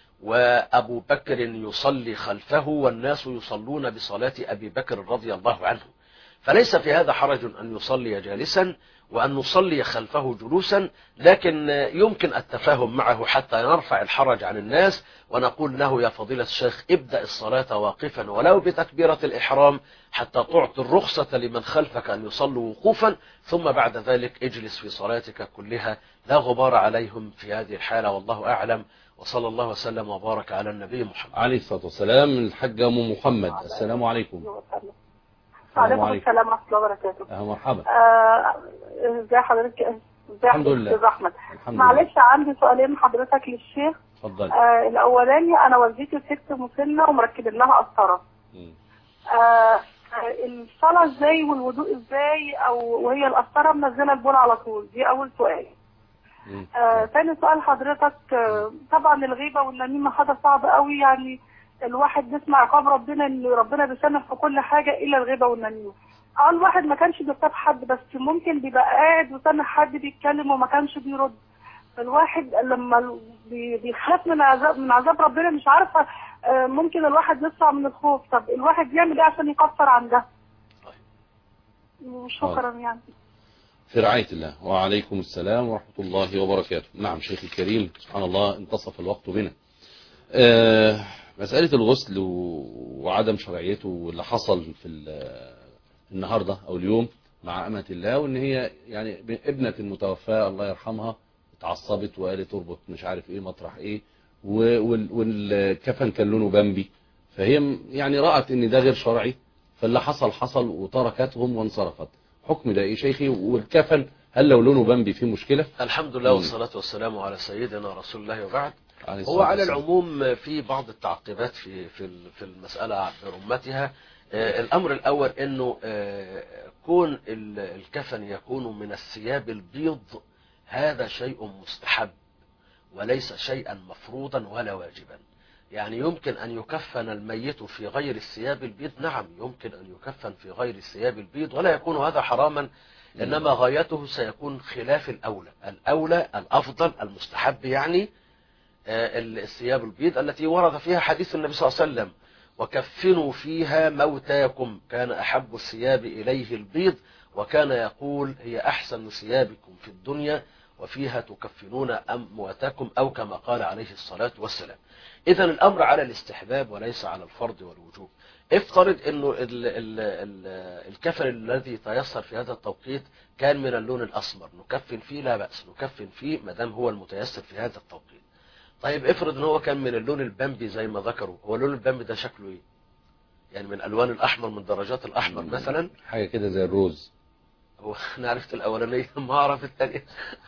وأبو بكر يصلي خلفه والناس يصلون بصلاة أبي بكر رضي الله عنه. فليس في هذا حرج أن يصلي جالسا، وأن نصلي خلفه جلوسا، لكن يمكن التفاهم معه حتى نرفع الحرج عن الناس ونقول له يا فضيلة الشيخ ابدأ الصلاة واقفا ولو بتكبيرة الإحرام حتى تعطي الرخصة لمن خلفك أن يصلوا وقوفا، ثم بعد ذلك اجلس في صلاتك كلها، لا غبار عليهم في هذه الحالة، والله أعلم. وصلى الله وسلم وبارك على النبي محمد عليه الصلاة والسلام. الحاجة أم محمد، السلام عليكم. وعليكم السلام ورحمة الله وبركاته. أهلا مرحبا. ازي حضرتك؟ ازي الحمد لله. استاذ احمد. معلش عندي سؤالين حضرتك للشيخ. اتفضل. آه الاولاني انا والدتي ست مسنه ومركبين لها قسطره. آه الصلاه ازاي والوضوء ازاي او وهي القسطره منزله البول على طول؟ دي اول سؤال. آه ثاني سؤال حضرتك، آه طبعا الغيبه والنميمه حاجه صعبه قوي، يعني الواحد بيسمع عقاب ربنا ان ربنا بيسامح في كل حاجه الا الغيبه والنميمه. اه الواحد ما كانش بيغتاب حد، بس ممكن بيبقى قاعد وسامع حد بيتكلم وما كانش بيرد. الواحد لما بيخاف من عذاب من عذاب ربنا مش عارفه، ممكن الواحد يطلع من الخوف. طب الواحد يعمل ايه عشان يكفر عن ده؟ شكرا يعني. في رعاية الله. وعليكم السلام ورحمة الله وبركاته. نعم شيخ الكريم، سبحان الله انتصف الوقت بنا. آه مسألة الغسل وعدم شرعيته واللي حصل في النهاردة أو اليوم مع أمة الله، وإن هي يعني ابنة المتوفاة الله يرحمها اتعصبت وقالت تربط مش عارف إيه مطرح إيه، والكفن كان لونه بامبي، فهي يعني رأت إن ده غير شرعي، فاللي حصل حصل وتركتهم وانصرفت. حكم ده إيه شيخي؟ والكفن هل لو لونه بامبي فيه مشكلة؟ الحمد لله والصلاة والسلام على سيدنا رسول الله وبعد. هو على العموم في بعض التعقيبات في في في المسألة برمتها. الأمر الأول أنه كون الكفن يكون من الثياب البيض هذا شيء مستحب وليس شيئا مفروضا ولا واجبا. يعني يمكن أن يكفن الميت في غير الثياب البيض، نعم يمكن أن يكفن في غير الثياب البيض ولا يكون هذا حراما، إنما غايته سيكون خلاف الأولى. الأولى الأفضل المستحب يعني الثياب البيض التي ورد فيها حديث النبي صلى الله عليه وسلم وكفنوا فيها موتاكم، كان أحب الثياب إليه البيض، وكان يقول هي أحسن ثيابكم في الدنيا وفيها تكفنون أمواتكم، أو كما قال عليه الصلاة والسلام. إذن الأمر على الاستحباب وليس على الفرض والوجوب. افترض أنه ال ال ال الكفن الذي تيسر في هذا التوقيت كان من اللون الأسمر، نكفن فيه لا بأس، نكفن فيه مدام هو المتيسر في هذا التوقيت. طيب افرض ان هو كان من اللون البامبي زي ما ذكروا، هو اللون البامبي ده شكله ايه؟ يعني من الوان الاحمر، من درجات الاحمر مثلا، حاجه كده زي الروز. هو انا عرفت الاولانيه ما اعرف الثانيه.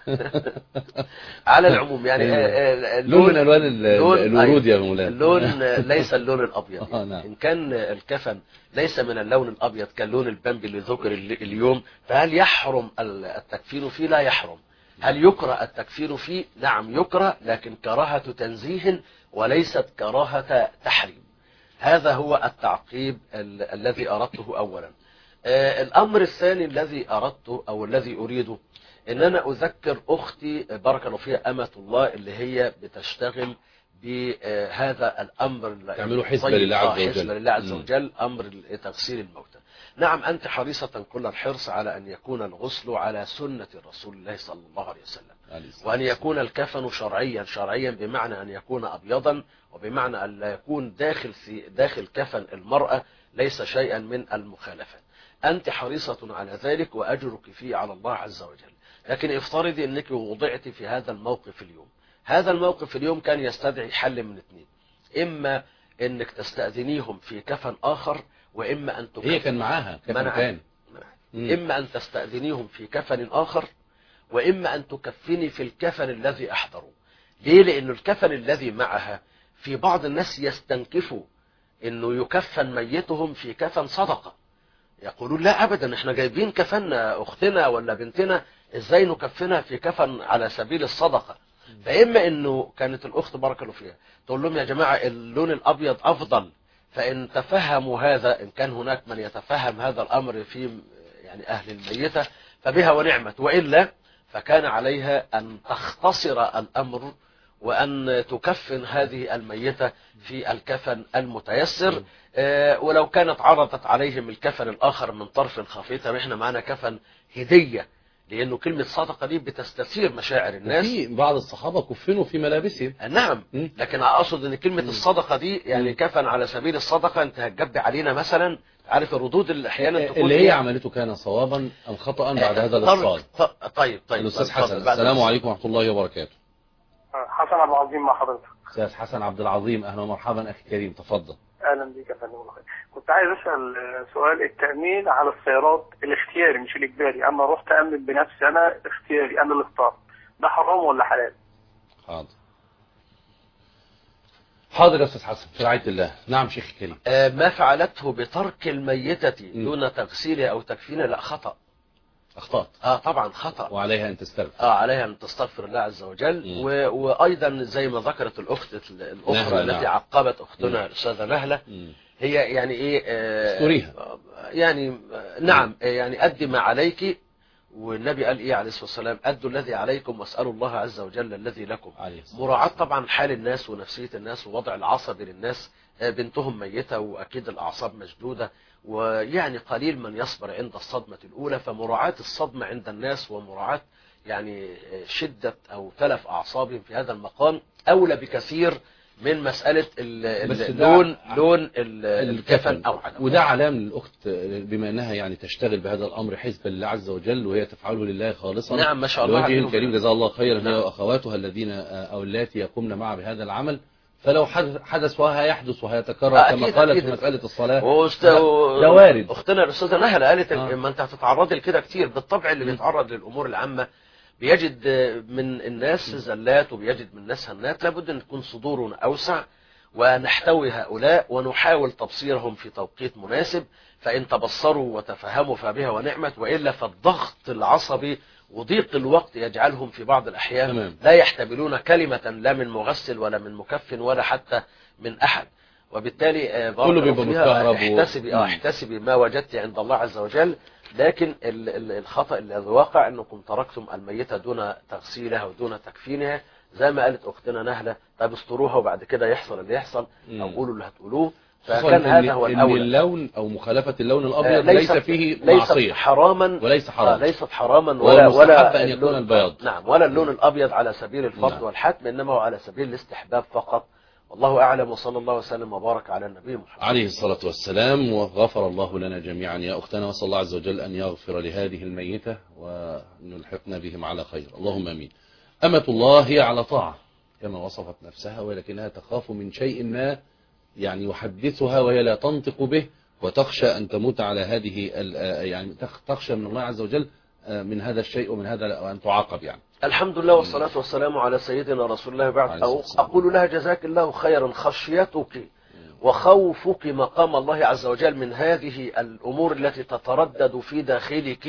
على العموم يعني لون من الوان الورود يا مولانا، اللون ليس اللون الابيض. يعني ان كان الكفن ليس من اللون الابيض كاللون البامبي اللي ذكر اليوم، فهل يحرم التكفين فيه؟ لا يحرم. هل يكره التكفير فيه؟ نعم يكره، لكن كراهة تنزيه وليست كراهة تحريم. هذا هو التعقيب ال الذي أردته أولا. آه الأمر الثاني الذي أردته أو الذي أريده إن أنا أذكر أختي بارك الله فيها أمة الله اللي هي بتشتغل بهذا الأمر، تعملوا حسبة لله عز وجل. حسبة لله عز وجل، أمر تغسيل الموتى. نعم أنت حريصة كل الحرص على أن يكون الغسل على سنة رسول الله صلى الله عليه وسلم، وأن يكون الكفن شرعيا، شرعيا بمعنى أن يكون أبيضا، وبمعنى أن لا يكون داخل داخل كفن المرأة ليس شيئا من المخالفات. أنت حريصة على ذلك وأجرك فيه على الله عز وجل. لكن افترضي أنك وضعت في هذا الموقف اليوم. هذا الموقف اليوم كان يستدعي حل من اثنين، إما أنك تستأذنيهم في كفن آخر، وإما أن تكفن. هي كان معاها كفن تاني. إما أن تستأذنيهم في كفن آخر، وإما أن تكفني في الكفن الذي أحضروا. ليه؟ لأن الكفن الذي معها في بعض الناس يستنكفوا أنه يكفن ميتهم في كفن صدقة، يقولون لا أبدا احنا جايبين كفننا أختنا ولا بنتنا، إزاي نكفنها في كفن على سبيل الصدقة؟ فإما أنه كانت الأخت بارك الله فيها تقول لهم يا جماعة اللون الأبيض أفضل، فإن تفهموا هذا، إن كان هناك من يتفهم هذا الأمر في يعني أهل الميتة فبها ونعمت، وإلا فكان عليها أن تختصر الأمر وأن تكفن هذه الميتة في الكفن المتيسر. آه ولو كانت عرضت عليهم الكفن الآخر من طرف خفيف، احنا معنا كفن هدية لأنه كلمة صدقة دي بتستثير مشاعر الناس. في بعض الصحابة كفنوا في ملابسهم. نعم، لكن أقصد أن كلمة الصدقة دي يعني كفن على سبيل الصدقة، أنت هتجب علينا مثلا، عارف الردود اللي أحيانا تكون اللي هي عملته كان صوابا أم خطأ بعد هذا الاتصال؟ طيب طيب الأستاذ حسن، السلام عليكم ورحمة الله وبركاته. حسن عبد العظيم مع حضرتك. أستاذ حسن عبد العظيم، أهلا ومرحبا أخي الكريم، تفضل. اهلا بك يا فندم. كنت عايز اسال سؤال، التامين على السيارات الاختياري مش الاجباري، اما رحت امن بنفسي انا اختياري، انا اللي اختار، ده حرام ولا حلال؟ حاضر حاضر يا استاذ حسن في رعايه الله. نعم شيخ الكريم. آه ما فعلته بترك الميتة دون تغسيلها او تكفينها لا خطأ. اخطأت. اه طبعا خطأ. وعليها ان تستغفر. اه عليها ان تستغفر الله عز وجل. و... وايضا زي ما ذكرت الاخت الاخرى التي نعم. عقبت اختنا الاستاذه نهله، هي يعني ايه آه يعني نعم يعني ادي ما عليك، والنبي قال ايه عليه الصلاه والسلام؟ ادوا الذي عليكم واسالوا الله عز وجل الذي لكم. مراعاه طبعا حال الناس ونفسيه الناس ووضع العصبي للناس، بنتهم ميته واكيد الاعصاب مشدوده، ويعني قليل من يصبر عند الصدمه الاولى، فمراعاه الصدمه عند الناس ومراعاه يعني شده او تلف اعصابهم في هذا المقام اولى بكثير من مسألة اللون لون الكفن أو عدم. وده علام للأخت بما أنها يعني تشتغل بهذا الأمر حسبا لله عز وجل، وهي تفعله لله خالصا. نعم ما شاء الله. الوجه الكريم جزاه الله خيرا. نعم. هي وأخواتها الذين أو اللاتي يقومن معها بهذا العمل، فلو حدث وهيحدث وهيتكرر كما قالت في مسألة الصلاة وست... ده وارد. أختنا الأستاذة نهلة قالت آه. ما أنت هتتعرض لكده كتير. بالطبع اللي بيتعرض للأمور العامة بيجد من الناس زلات وبيجد من الناس هنات، لابد أن تكون صدورنا أوسع ونحتوي هؤلاء ونحاول تبصيرهم في توقيت مناسب، فإن تبصروا وتفهموا فبها ونعمت، وإلا فالضغط العصبي وضيق الوقت يجعلهم في بعض الأحيان تمام. لا يحتملون كلمة لا من مغسل ولا من مكفن ولا حتى من أحد، وبالتالي كله بيبقى متكهرب. احتسبي اه احتسبي ما وجدت عند الله عز وجل. لكن الخطأ الذي وقع أنكم تركتم الميتة دون تغسيلها ودون تكفينها، زي ما قالت أختنا نهلة، طب استروها وبعد كده يحصل اللي يحصل أو قولوا اللي هتقولوه. فكان هذا هو الأول. إن اللون أو مخالفة اللون الأبيض ليس فيه معصية، ليست حراما وليس حراما، ليست حراما ولا ولا أن يكون البياض. نعم، ولا اللون الأبيض على سبيل الفرض نعم. والحتم، إنما هو على سبيل الاستحباب فقط. والله أعلم، وصلى الله وسلم وبارك على النبي محمد عليه الصلاة والسلام. وغفر الله لنا جميعا يا أختنا، وصلى الله عز وجل أن يغفر لهذه الميتة ونلحقنا بهم على خير، اللهم أمين. أمة الله هي على طاعة كما وصفت نفسها، ولكنها تخاف من شيء ما يعني يحدثها وهي لا تنطق به، وتخشى أن تموت على هذه يعني تخشى من الله عز وجل من هذا الشيء ومن هذا وأن تعاقب يعني. الحمد لله والصلاة والسلام على سيدنا رسول الله. بعد أو أقول لها جزاك الله خيرا، خشيتك وخوفك مقام الله عز وجل من هذه الأمور التي تتردد في داخلك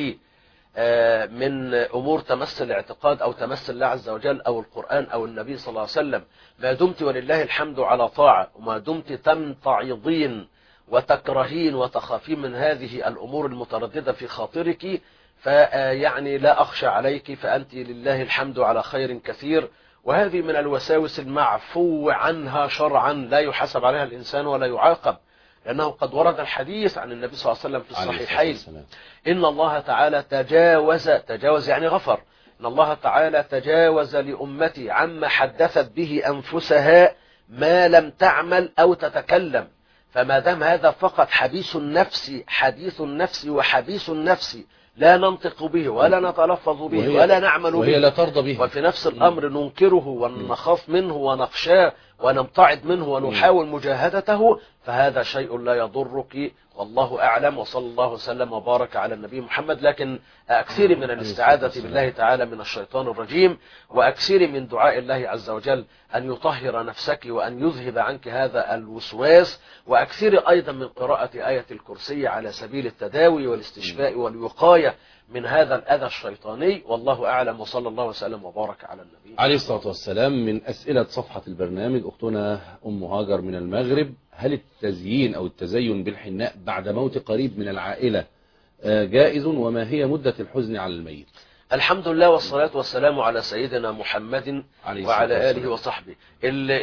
من أمور تمس الاعتقاد أو تمس الله عز وجل أو القرآن أو النبي صلى الله عليه وسلم، ما دمت ولله الحمد على طاعة، وما دمت تمتعضين وتكرهين وتخافين من هذه الأمور المترددة في خاطرك، فيعني لا أخشى عليك، فأنت لله الحمد على خير كثير. وهذه من الوساوس المعفو عنها شرعا، لا يحاسب عليها الإنسان ولا يعاقب، لأنه قد ورد الحديث عن النبي صلى الله عليه وسلم في الصحيحين إن الله تعالى تجاوز تجاوز يعني غفر إن الله تعالى تجاوز لأمتي عما حدثت به أنفسها ما لم تعمل أو تتكلم. فما دام هذا فقط حديث النفس حديث النفس وحديث النفس لا ننطق به ولا نتلفظ به ولا نعمل به، وهي لا ترضى به، وفي نفس الأمر ننكره ونخاف منه ونخشاه ونبتعد منه ونحاول مجاهدته، فهذا شيء لا يضرك، والله أعلم. وصلى الله وسلم وبارك على النبي محمد. لكن أكثر من الاستعاذة بالله تعالى من الشيطان الرجيم، وأكثر من دعاء الله عز وجل أن يطهر نفسك وأن يذهب عنك هذا الوسواس، وأكثر أيضا من قراءة آية الكرسي على سبيل التداوي والاستشفاء والوقاية من هذا الأذى الشيطاني. والله أعلم، وصلى الله وسلم وبارك على النبي عليه الصلاة والسلام. من أسئلة صفحة البرنامج أختنا أم هاجر من المغرب: هل التزيين أو التزين بالحناء بعد موت قريب من العائلة جائز، وما هي مدة الحزن على الميت؟ الحمد لله والصلاة والسلام على سيدنا محمد وعلى آله وصحبه.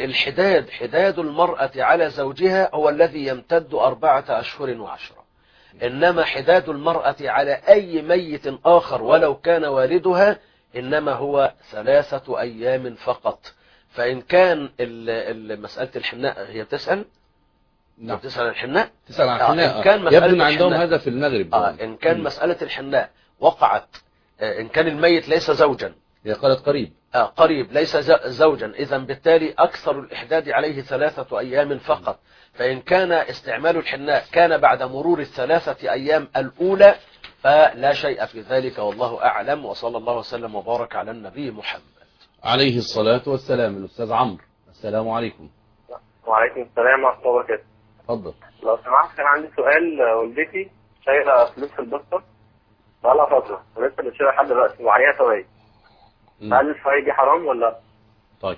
الحداد حداد المرأة على زوجها هو الذي يمتد أربعة أشهر وعشرة. إنما حداد المرأة على أي ميت آخر ولو كان والدها إنما هو ثلاثة أيام فقط. فإن كان مسألة الحناء هي بتسأل نعم. تسأل الحناء تسأل عن الحناء. إن كان يبدو عندهم هذا في المغرب. آه إن كان م. مسألة الحناء وقعت آه إن كان الميت ليس زوجا، هي قالت قريب آه قريب ليس زوجا، إذا بالتالي أكثر الإحداد عليه ثلاثة أيام فقط. فإن كان استعمال الحناء كان بعد مرور الثلاثة أيام الأولى فلا شيء في ذلك، والله أعلم، وصلى الله وسلم وبارك على النبي محمد عليه الصلاة والسلام. الأستاذ عمرو، السلام عليكم. وعليكم السلام ورحمة الله وبركاته. اتفضل. لو سمحت كان عندي سؤال. والدتي شايلة فلوس في البوسطة بقالها فترة ولسه بتشيلها لحد دلوقتي وعليها فوائد. هل الفوائد دي حرام ولا؟ طيب.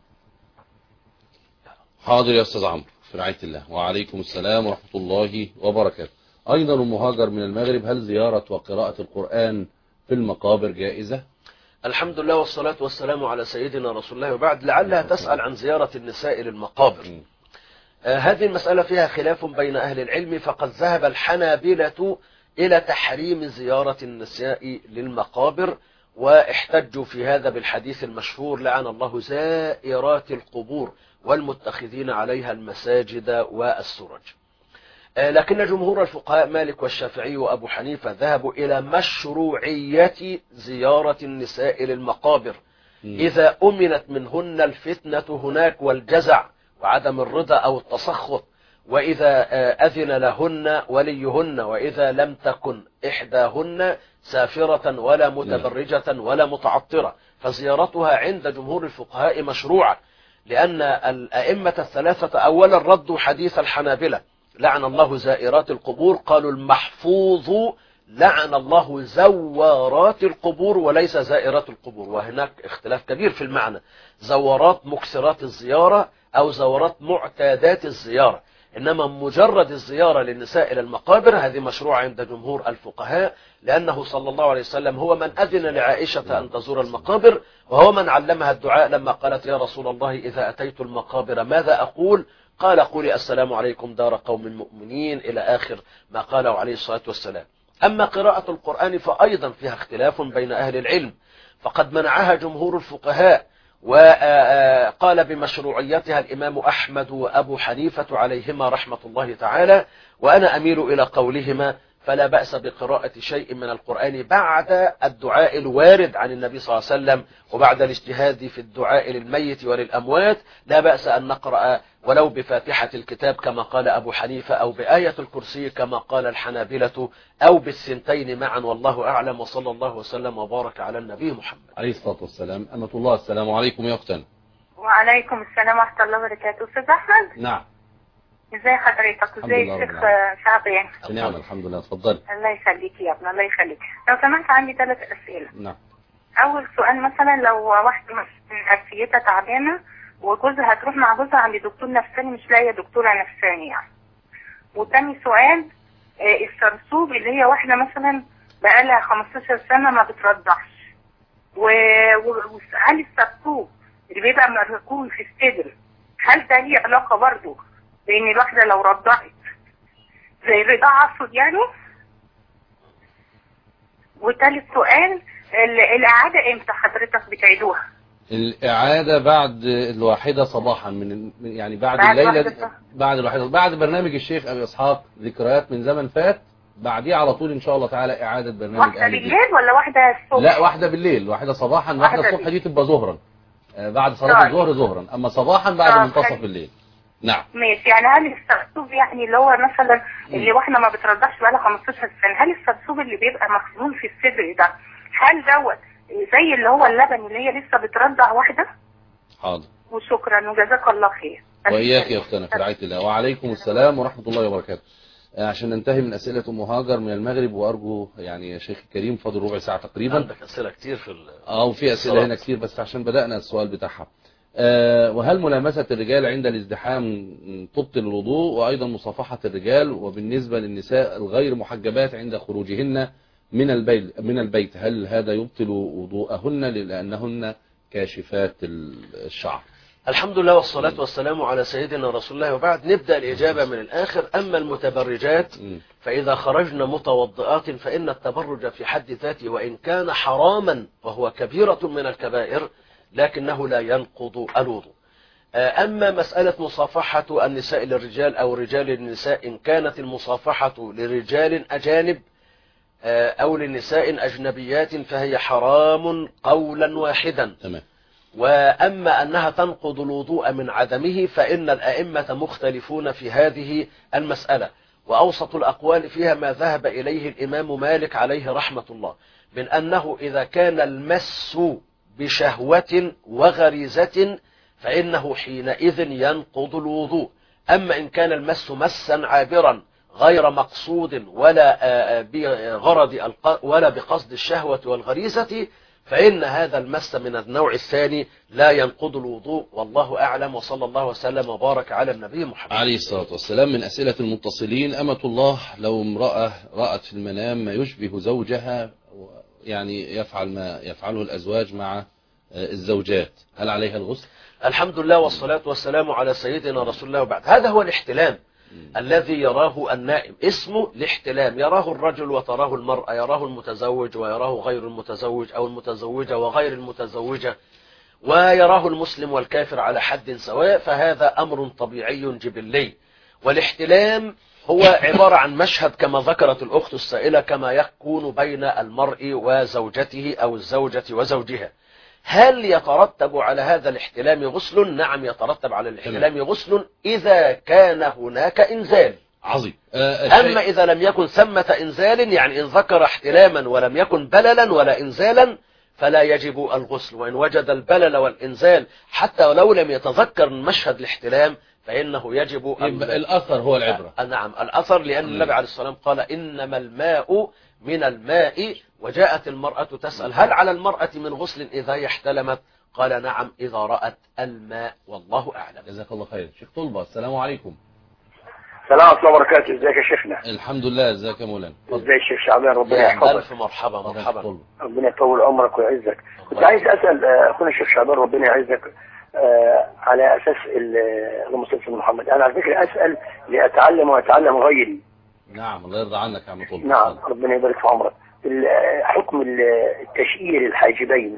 حاضر يا أستاذ عمرو، في رعاية الله. وعليكم السلام ورحمة الله وبركاته. أيضا مهاجر من المغرب، هل زيارة وقراءة القرآن في المقابر جائزة؟ الحمد لله والصلاة والسلام على سيدنا رسول الله، وبعد لعلها تسأل عن زيارة النساء للمقابر. آه هذه المسألة فيها خلاف بين أهل العلم، فقد ذهب الحنابلة إلى تحريم زيارة النساء للمقابر، واحتجوا في هذا بالحديث المشهور: لعن الله زائرات القبور والمتخذين عليها المساجد والسرج. لكن جمهور الفقهاء مالك والشافعي وأبو حنيفة ذهبوا إلى مشروعية زيارة النساء للمقابر إذا أمنت منهن الفتنة هناك والجزع وعدم الرضا أو التسخط، وإذا أذن لهن وليهن، وإذا لم تكن إحداهن سافرة ولا متبرجة ولا متعطرة، فزيارتها عند جمهور الفقهاء مشروعة، لأن الأئمة الثلاثة أولا ردوا حديث الحنابلة لعن الله زائرات القبور، قالوا المحفوظ لعن الله زوارات القبور وليس زائرات القبور، وهناك اختلاف كبير في المعنى، زوارات مكسرات الزيارة أو زوارات معتادات الزيارة. إنما مجرد الزيارة للنساء إلى المقابر هذه مشروع عند جمهور الفقهاء، لأنه صلى الله عليه وسلم هو من أذن لعائشة أن تزور المقابر، وهو من علمها الدعاء لما قالت: يا رسول الله إذا أتيت المقابر ماذا أقول؟ قال: قولي السلام عليكم دار قوم مؤمنين، إلى آخر ما قاله عليه الصلاة والسلام. أما قراءة القرآن فأيضا فيها اختلاف بين أهل العلم، فقد منعها جمهور الفقهاء، وقال بمشروعيتها الإمام أحمد وأبو حنيفة عليهما رحمة الله تعالى، وأنا أميل إلى قولهما: فلا بأس بقراءة شيء من القرآن بعد الدعاء الوارد عن النبي صلى الله عليه وسلم، وبعد الاجتهاد في الدعاء للميت وللأموات لا بأس أن نقرأ ولو بفاتحة الكتاب كما قال أبو حنيفة، أو بآية الكرسي كما قال الحنابلة، أو بالسنتين معا، والله أعلم، وصلى الله وسلم وبارك على النبي محمد عليه الصلاة والسلام. أمة الله، السلام عليكم يا أختنا. وعليكم السلام ورحمة الله وبركاته. أستاذ أحمد. نعم. ازي حضرتك؟ ازي الشيخ شعبان؟ نعم الحمد لله، اتفضلي. الله يخليك يا ابني، الله يخليك. لو سمحت عندي ثلاث أسئلة. نعم. أول سؤال، مثلا لو واحدة نفسيتها تعبانة وجوزها هتروح مع جوزها عند دكتور نفساني مش لاقية دكتورة نفساني يعني. وتاني سؤال، السرسوب اللي هي واحدة مثلا بقالها خمستاشر سنة ما بترضعش، وهل السرسوب اللي بيبقى مركون في الصدر هل ده ليه علاقة برضه بإن الواحدة لو رضعت زي الرضاعة أقصد يعني؟ وتالت سؤال، الإعادة إمتى حضرتك بتعيدوها؟ الإعادة بعد الواحدة صباحا، من يعني بعد, بعد الليلة بعد الواحدة، بعد برنامج الشيخ أبي إسحاق ذكريات من زمن فات، بعديه على طول إن شاء الله تعالى إعادة برنامج. واحدة بالليل ولا واحدة الصبح؟ لا، واحدة بالليل، واحدة صباحا، واحدة الصبح دي تبقى ظهرا، بعد صلاة الظهر ظهرا، أما صباحا بعد منتصف الليل. نعم ماشي. يعني هل السرسوب يعني اللي هو مثلا اللي واحدة ما بترضعش بقالها خمستاشر سنة، هل السرسوب اللي بيبقى مخزون في الصدر ده هل دوت زي اللي هو اللبن اللي هي لسه بترضع واحدة؟ حاضر. وشكرا وجزاك الله خير. وإياك يا أختنا في رعاية الله. وعليكم السلام ورحمة الله وبركاته. عشان ننتهي من أسئلة أم هاجر من المغرب، وأرجو يعني يا شيخ الكريم فاضل ربع ساعة تقريبا. عندك أسئلة كتير في اه وفي أسئلة هنا كتير، بس عشان بدأنا السؤال بتاعها. أه وهل ملامسة الرجال عند الازدحام تبطل الوضوء، وأيضا مصافحة الرجال، وبالنسبة للنساء الغير محجبات عند خروجهن من البيت من البيت هل هذا يبطل وضوءهن لأنهن كاشفات الشعر؟ الحمد لله والصلاة والسلام على سيدنا رسول الله، وبعد نبدأ الإجابة من الآخر. أما المتبرجات فإذا خرجنا متوضئات فإن التبرج في حد ذاته وإن كان حراما وهو كبيرة من الكبائر لكنه لا ينقض الوضوء. أما مسألة مصافحة النساء للرجال أو رجال للنساء، إن كانت المصافحة لرجال أجانب أو لنساء أجنبيات فهي حرام قولا واحدا. تمام. وأما أنها تنقض الوضوء من عدمه فإن الأئمة مختلفون في هذه المسألة، وأوسط الأقوال فيها ما ذهب إليه الإمام مالك عليه رحمة الله، من أنه إذا كان المس بشهوة وغريزة فإنه حينئذ ينقض الوضوء. أما إن كان المس مسا عابرا غير مقصود ولا بغرض ولا بقصد الشهوة والغريزة فإن هذا المس من النوع الثاني لا ينقض الوضوء، والله أعلم، وصلى الله وسلم وبارك على النبي محمد عليه الصلاة والسلام. من أسئلة المتصلين: أمة الله لو امرأة رأت في المنام ما يشبه زوجها، يعني يفعل ما يفعله الأزواج مع الزوجات، هل عليها الغسل؟ الحمد لله والصلاة والسلام على سيدنا رسول الله، وبعد. هذا هو الاحتلام الذي يراه النائم، اسمه الاحتلام، يراه الرجل وتراه المرأة، يراه المتزوج ويراه غير المتزوج أو المتزوجة وغير المتزوجة، ويراه المسلم والكافر على حد سواء، فهذا أمر طبيعي جبلي. والاحتلام هو عبارة عن مشهد كما ذكرت الأخت السائلة كما يكون بين المرء وزوجته أو الزوجة وزوجها. هل يترتب على هذا الاحتلام غسل؟ نعم، يترتب على الاحتلام غسل إذا كان هناك إنزال. عظيم. أما إذا لم يكن ثمة إنزال، يعني إن ذكر احتلاما ولم يكن بللا ولا إنزالا فلا يجب الغسل، وإن وجد البلل والإنزال حتى ولو لم يتذكر مشهد الاحتلام فإنه يجب الأثر هو العبرة. آه نعم الأثر، لأن النبي عليه الصلاة والسلام قال إنما الماء من الماء، وجاءت المرأة تسأل هل على المرأة من غسل إذا هي احتلمت؟ قال نعم إذا رأت الماء، والله أعلم. جزاك الله خير. شيخ طلبة، السلام عليكم. السلام ورحمة الله وبركاته. ازيك يا شيخنا؟ الحمد لله. ازيك يا مولانا؟ ازيك الشيخ شعبان؟ ربنا يحفظك. ألف مرحبا مرحبا. ربنا يطول عمرك ويعزك. كنت عايز أسأل أخونا الشيخ شعبان ربنا يعزك على أساس اللهم صل على محمد. أنا على فكرة أسأل لأتعلم وأتعلم غيري. نعم الله يرضى عنك يا عم طلبة. نعم ربنا يبارك في عمرك. حكم التشئير الحاجبين،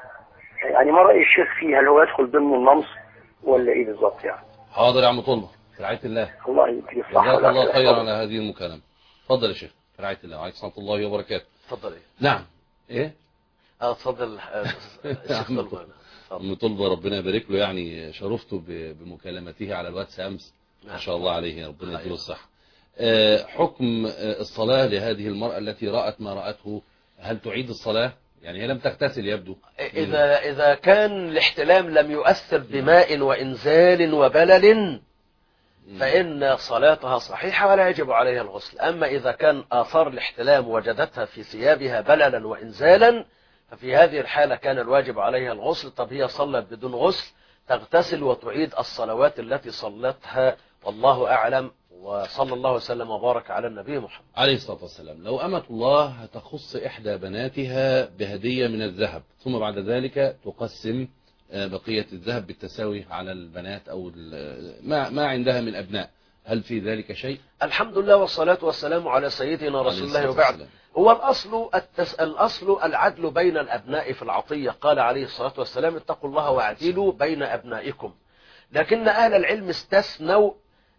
يعني ما رأي الشيخ فيه؟ هل هو يدخل ضمن النمص ولا إيه بالظبط يعني؟ حاضر يا عم طلبة، في رعاية الله. الله يديك الصحة. جزاك الله خير على هذه المكالمة. اتفضل يا شيخ، في رعاية الله وعليكم ورحمة الله وبركاته. اتفضل. ايه؟ نعم. ايه؟ اه اتفضل الشيخ طلبة. عم طلبة ربنا يبارك له، يعني شرفته بمكالمته على الواتس أمس، ما شاء الله عليه، ربنا يديله الصحة. حكم الصلاة لهذه المرأة التي رأت ما رأته، هل تعيد الصلاة؟ يعني هي لم تغتسل يبدو. إذا إذا كان الاحتلام لم يؤثر بماء وإنزال وبلل فإن صلاتها صحيحة ولا يجب عليها الغسل. أما إذا كان آثار الاحتلام وجدتها في ثيابها بللا وإنزالا ففي هذه الحالة كان الواجب عليها الغسل. طب هي صلت بدون غسل، تغتسل وتعيد الصلوات التي صلتها، والله أعلم، وصلى الله وسلم وبارك على النبي محمد عليه الصلاة والسلام. لو أمة الله تخص إحدى بناتها بهدية من الذهب ثم بعد ذلك تقسم بقية الذهب بالتساوي على البنات أو ما ما عندها من أبناء، هل في ذلك شيء؟ الحمد لله والصلاة والسلام على سيدنا رسول الله، وبعد. هو الأصل التس... الأصل العدل بين الأبناء في العطية، قال عليه الصلاة والسلام اتقوا الله واعدلوا بين أبنائكم. لكن أهل العلم استثنوا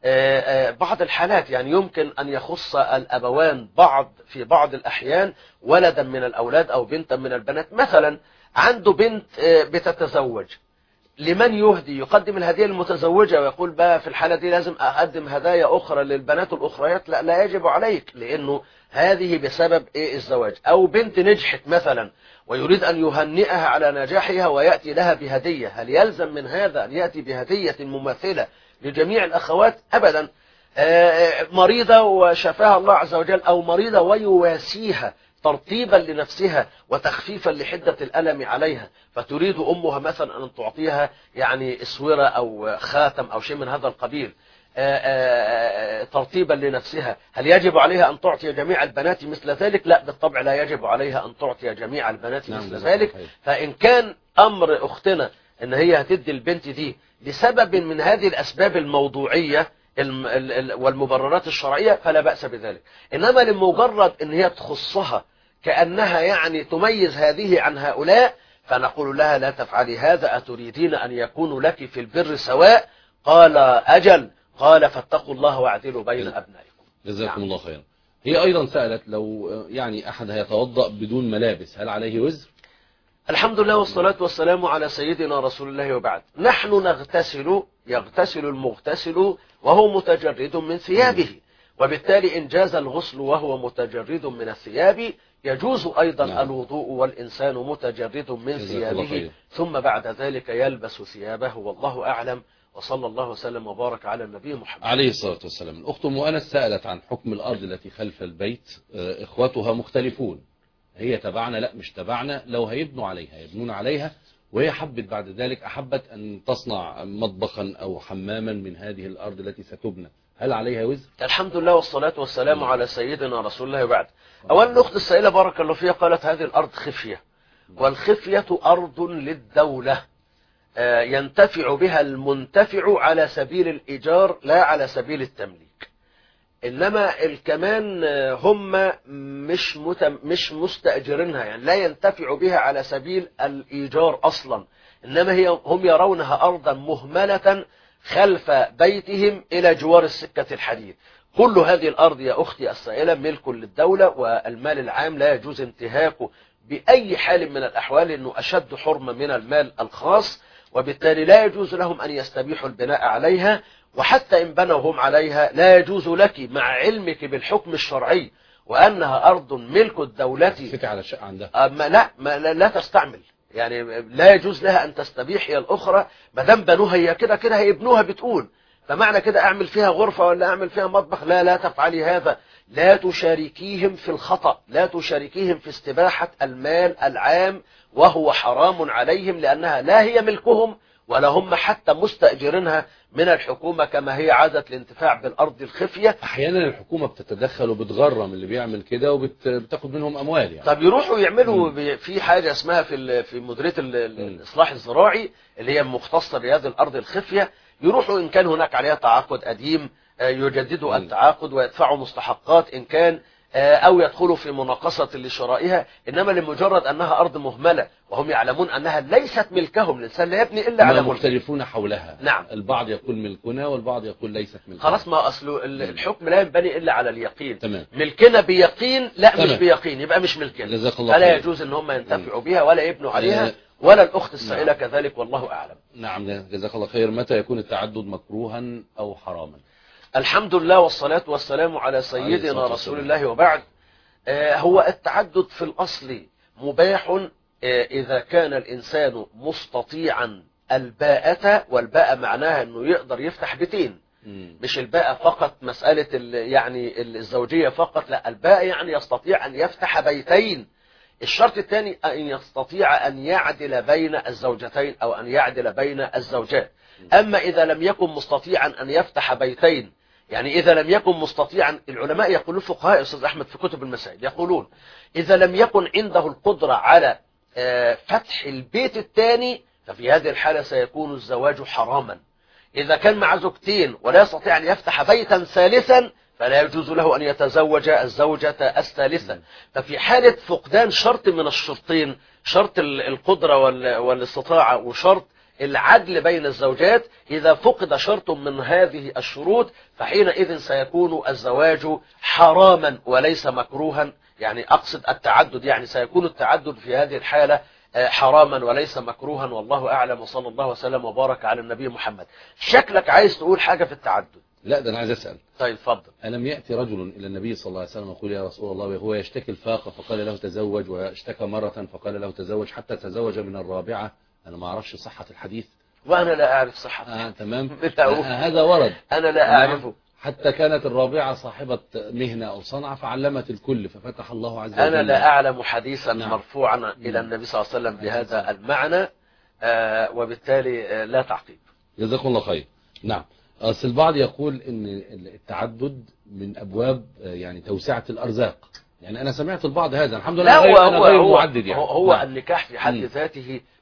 بعض الحالات، يعني يمكن أن يخص الأبوان بعض في بعض الأحيان ولدا من الأولاد أو بنتا من البنات. مثلا عنده بنت بتتزوج، لمن يهدي؟ يقدم الهدية للمتزوجة ويقول بقى في الحالة دي لازم أقدم هدايا أخرى للبنات الأخريات؟ لا لا يجب عليك، لأنه هذه بسبب إيه الزواج. أو بنت نجحت مثلا ويريد أن يهنئها على نجاحها ويأتي لها بهدية، هل يلزم من هذا أن يأتي بهدية مماثلة لجميع الأخوات؟ أبدا. مريضة وشفاها الله عز وجل، أو مريضة ويواسيها ترطيبا لنفسها وتخفيفا لحدة الألم عليها، فتريد أمها مثلا أن تعطيها يعني اسورة أو خاتم أو شيء من هذا القبيل ترطيبا لنفسها، هل يجب عليها أن تعطي جميع البنات مثل ذلك؟ لا بالطبع لا يجب عليها أن تعطي جميع البنات مثل ذلك. فإن كان أمر أختنا ان هي هتدي البنت دي لسبب من هذه الاسباب الموضوعية والمبررات الشرعية فلا بأس بذلك. انما لمجرد ان هي تخصها كأنها يعني تميز هذه عن هؤلاء، فنقول لها لا تفعلي هذا، أتريدين أن يكونوا لك في البر سواء؟ قال أجل، قال فاتقوا الله واعدلوا بين أبنائكم. جزاكم نعم. الله خيرا. هي أيضا سألت لو يعني أحد هيتوضأ بدون ملابس هل عليه وزر؟ الحمد لله والصلاة والسلام على سيدنا رسول الله وبعد. نحن نغتسل، يغتسل المغتسل وهو متجرد من ثيابه، وبالتالي إن جاز الغسل وهو متجرد من الثياب يجوز أيضا نعم. الوضوء والإنسان متجرد من ثيابه، ثم بعد ذلك يلبس ثيابه، والله أعلم، وصلى الله وسلم وبارك على النبي محمد عليه الصلاة والسلام. الأخت أم أنس سألت عن حكم الأرض التي خلف البيت، إخوتها مختلفون، هي تبعنا لا مش تبعنا، لو هيبنوا عليها يبنون عليها، وهي حبت بعد ذلك أحبت أن تصنع مطبخا أو حماما من هذه الأرض التي ستبنى، هل عليها وزر؟ الحمد لله والصلاة والسلام مم. على سيدنا رسول الله وبعد. أولا الأخت السائلة بارك الله فيها قالت هذه الأرض خفية، والخفية أرض للدولة ينتفع بها المنتفع على سبيل الإيجار لا على سبيل التمليك. إنما الكمان هم مش متم مش مستأجرينها، يعني لا ينتفع بها على سبيل الإيجار أصلا، إنما هي هم يرونها أرضا مهملة خلف بيتهم إلى جوار السكة الحديد. كل هذه الأرض يا أختي السائلة ملك للدولة، والمال العام لا يجوز انتهاكه بأي حال من الأحوال، لأنه أشد حرمة من المال الخاص، وبالتالي لا يجوز لهم أن يستبيحوا البناء عليها، وحتى إن بنوا هم عليها لا يجوز لك مع علمك بالحكم الشرعي وأنها أرض ملك الدولة فتح على شقة عندها ما لا ما لا, لا تستعمل، يعني لا يجوز لها أن تستبيح هي الأخرى ما دام بنوها هي كده كده هيبنوها بتقول، فمعنى كده أعمل فيها غرفة ولا أعمل فيها مطبخ، لا لا تفعلي هذا، لا تشاركيهم في الخطأ، لا تشاركيهم في استباحة المال العام وهو حرام عليهم، لأنها لا هي ملكهم ولا هم حتى مستأجرينها من الحكومة كما هي عادة الانتفاع بالأرض الخفية. أحيانا الحكومة بتتدخل وبتغرم اللي بيعمل كده وبتاخد منهم أموال يعني. طب يروحوا يعملوا في حاجة اسمها في في مديرية الإصلاح الزراعي اللي هي مختصة بهذه الأرض الخفية، يروحوا إن كان هناك عليها تعاقد قديم يجددوا التعاقد ويدفعوا مستحقات إن كان، أو يدخلوا في مناقصة لشرائها، إنما لمجرد أنها أرض مهملة وهم يعلمون أنها ليست ملكهم، الإنسان لا يبني إلا على ملك. مختلفون حولها. نعم. البعض يقول ملكنا والبعض يقول ليست ملكنا. خلاص، ما أصله الحكم لا ينبني إلا على اليقين. تمام. ملكنا بيقين، لا تمام. مش بيقين، يبقى مش ملكنا. جزاك الله فلا خير. يجوز إن هم ينتفعوا بها ولا يبنوا عليها ولا الأخت السائلة نعم. كذلك والله أعلم. نعم جزاك الله خير. متى يكون التعدد مكروها أو حراما؟ الحمد لله والصلاة والسلام على سيدنا رسول الله وبعد. هو التعدد في الأصل مباح إذا كان الإنسان مستطيعا الباءة، والباءة معناها أنه يقدر يفتح بيتين، مش الباءة فقط مسألة يعني الزوجية فقط، لا الباءة يعني يستطيع أن يفتح بيتين. الشرط الثاني أن يستطيع أن يعدل بين الزوجتين أو أن يعدل بين الزوجات. أما إذا لم يكن مستطيعا أن يفتح بيتين، يعني إذا لم يكن مستطيعا، العلماء يقولون الفقهاء أستاذ أحمد في كتب المسائل يقولون إذا لم يكن عنده القدرة على فتح البيت الثاني ففي هذه الحالة سيكون الزواج حراما. إذا كان مع زوجتين ولا يستطيع أن يفتح بيتا ثالثا فلا يجوز له أن يتزوج الزوجة الثالثة. ففي حالة فقدان شرط من الشرطين، شرط القدرة والاستطاعة وشرط العدل بين الزوجات، إذا فقد شرط من هذه الشروط فحينئذ سيكون الزواج حراما وليس مكروها، يعني أقصد التعدد، يعني سيكون التعدد في هذه الحالة حراما وليس مكروها، والله أعلم، وصلى الله وسلم وبارك على النبي محمد. شكلك عايز تقول حاجة في التعدد. لا ده أنا عايز أسأل. طيب اتفضل. ألم يأتي رجل إلى النبي صلى الله عليه وسلم ويقول يا رسول الله وهو يشتكي الفاقة فقال له تزوج، واشتكى مرة فقال له تزوج حتى تزوج من الرابعة؟ أنا ما أعرفش صحة الحديث وأنا لا أعرف صحة. آه تمام. آه هذا ورد. أنا لا أعرفه. حتى كانت الرابعة صاحبة مهنة أو صنعة فعلمت الكل ففتح الله عز وجل. أنا لا أعلم حديثا نعم. مرفوعا نعم. إلى النبي صلى الله عليه وسلم بهذا نعم. المعنى، آه وبالتالي آه لا تعقيب. جزاكم الله خير. نعم. أصل البعض يقول إن التعدد من أبواب يعني توسعة الأرزاق، يعني أنا سمعت البعض هذا، الحمد لله لا غير هو أنا هو غير هو معدد يعني. هو نعم. النكاح في حد ذاته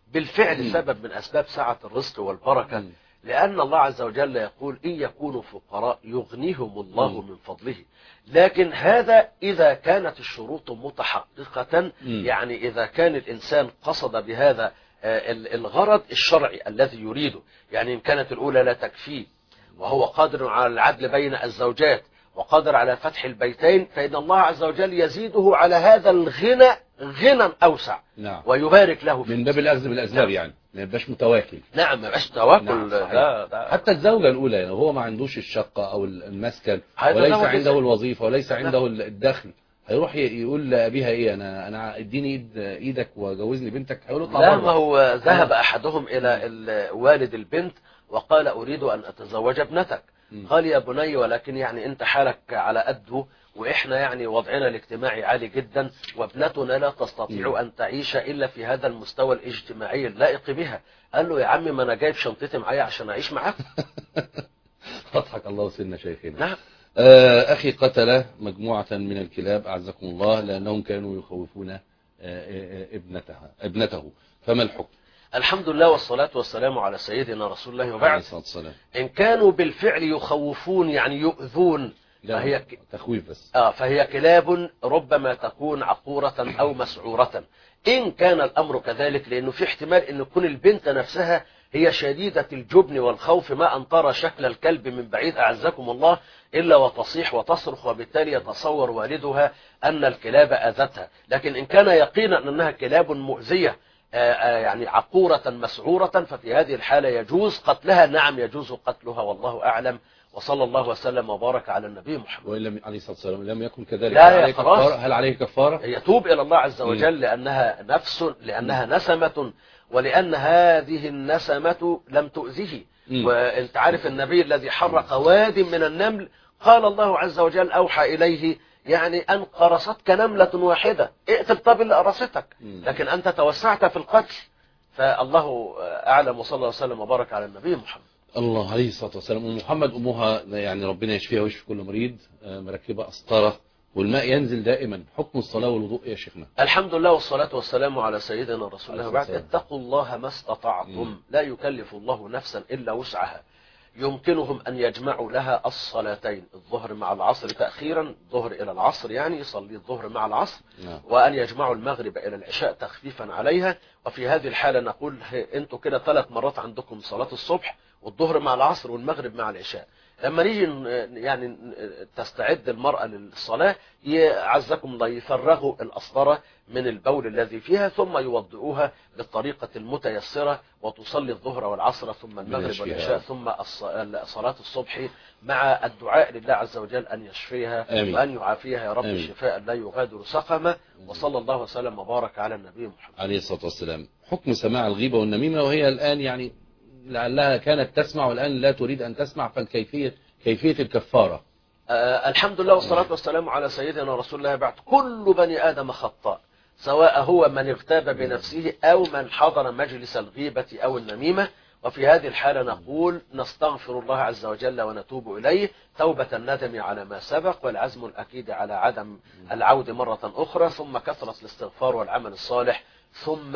بالفعل مم. سبب من أسباب سعة الرزق والبركة. مم. لأن الله عز وجل يقول إن يكونوا فقراء يغنيهم الله مم. من فضله. لكن هذا إذا كانت الشروط متحققة، مم. يعني إذا كان الإنسان قصد بهذا الغرض الشرعي الذي يريده، يعني إن كانت الأولى لا تكفيه وهو قادر على العدل بين الزوجات وقادر على فتح البيتين، فإن الله عز وجل يزيده على هذا الغنى غنى أوسع. نعم. ويبارك له من باب الأخذ بالأسباب. نعم. يعني ما يبقاش متواكل. نعم، ما يبقاش تواكل. نعم. ده ده حتى الزوجة الأولى يعني هو ما عندوش الشقة أو المسكن هذا وليس له عنده جزء. الوظيفة وليس نعم. عنده الدخل، هيروح ي- يقول لأبيها إيه، أنا أنا اديني إيد إيدك وجوزني بنتك، هيقول له لا، طبعا. ما هو ذهب أحدهم إلى ال- والد البنت وقال أريد أن أتزوج ابنتك. مم. قال يا بني ولكن يعني أنت حالك على قده، وإحنا يعني وضعنا الاجتماعي عالي جدا، وابنتنا لا تستطيع مم. أن تعيش إلا في هذا المستوى الاجتماعي اللائق بها. قال له يا عمي ما أنا جايب شنطتي معايا عشان أعيش معاك. أضحك الله سنة شيخنا. نعم. آه، أخي قتل مجموعة من الكلاب أعزكم الله لأنهم كانوا يخوفون آه، آه، ابنتها ابنته، فما الحكم؟ الحمد لله والصلاة والسلام على سيدنا رسول الله. عليه وبعد، الصلاة والسلام. إن كانوا بالفعل يخوفون يعني يؤذون، لا، فهي ك... تخويف بس. آه فهي كلاب ربما تكون عقورة أو مسعورة. إن كان الأمر كذلك، لأنه في احتمال أن تكون البنت نفسها هي شديدة الجبن والخوف، ما أن ترى شكل الكلب من بعيد أعزكم الله إلا وتصيح وتصرخ، وبالتالي يتصور والدها أن الكلاب أذتها. لكن إن كان يقينا أنها كلاب مؤذية يعني عقورة مسعورة، ففي هذه الحالة يجوز قتلها. نعم يجوز قتلها، والله أعلم، وصلى الله وسلم وبارك على النبي محمد. وإن لم عليه الصلاة والسلام لم يكن كذلك، لا هل يا عليه خلاص. كفارة؟ هل عليه كفارة؟ يتوب إلى الله عز وجل م. لأنها نفس، لأنها نسمة، ولأن هذه النسمة لم تؤذه. م. وانت عارف النبي الذي حرق واد من النمل، قال الله عز وجل أوحى إليه يعني أن قرصتك نملة واحدة، اقتل طب اللي قرصتك، لكن أنت توسعت في القتل. فالله أعلم، وصلى الله وسلم وبارك على النبي محمد. الله عليه الصلاة والسلام. ومحمد أمها يعني ربنا يشفيها ويشفي كل مريض، مركبة أسطرة والماء ينزل دائما، حكم الصلاة والوضوء يا شيخنا؟ الحمد لله والصلاة والسلام على سيدنا رسول الله. وبعد، اتقوا الله ما استطعتم، لا يكلف الله نفسا إلا وسعها. يمكنهم أن يجمعوا لها الصلاتين، الظهر مع العصر تأخيرا، الظهر إلى العصر يعني يصلي الظهر مع العصر، نعم. وأن يجمعوا المغرب إلى العشاء تخفيفا عليها. وفي هذه الحالة نقول أنتوا كده ثلاث مرات عندكم صلاة الصبح والظهر مع العصر والمغرب مع العشاء. لما نيجي يعني تستعد المرأة للصلاة، يعزكم الله يفرغوا الأسطرة من البول الذي فيها، ثم يوضئوها بالطريقة المتيسرة، وتصلي الظهر والعصر ثم المغرب والعشاء ثم صلاة الصبح، مع الدعاء لله عز وجل أن يشفيها آمين. وأن يعافيها يا رب آمين. شفاء لا يغادر سقما. وصلى الله وسلم وبارك على النبي محمد عليه الصلاة والسلام. حكم سماع الغيبة والنميمة وهي الآن يعني لعلها كانت تسمع والآن لا تريد أن تسمع، فالكيفية كيفية الكفارة؟ آه الحمد لله والصلاة والسلام على سيدنا رسول الله. بعد، كل بني آدم خطاء، سواء هو من اغتاب بنفسه أو من حضر مجلس الغيبة أو النميمة. وفي هذه الحالة نقول نستغفر الله عز وجل ونتوب إليه توبة الندم على ما سبق، والعزم الأكيد على عدم العود مرة أخرى، ثم كثرة الاستغفار والعمل الصالح، ثم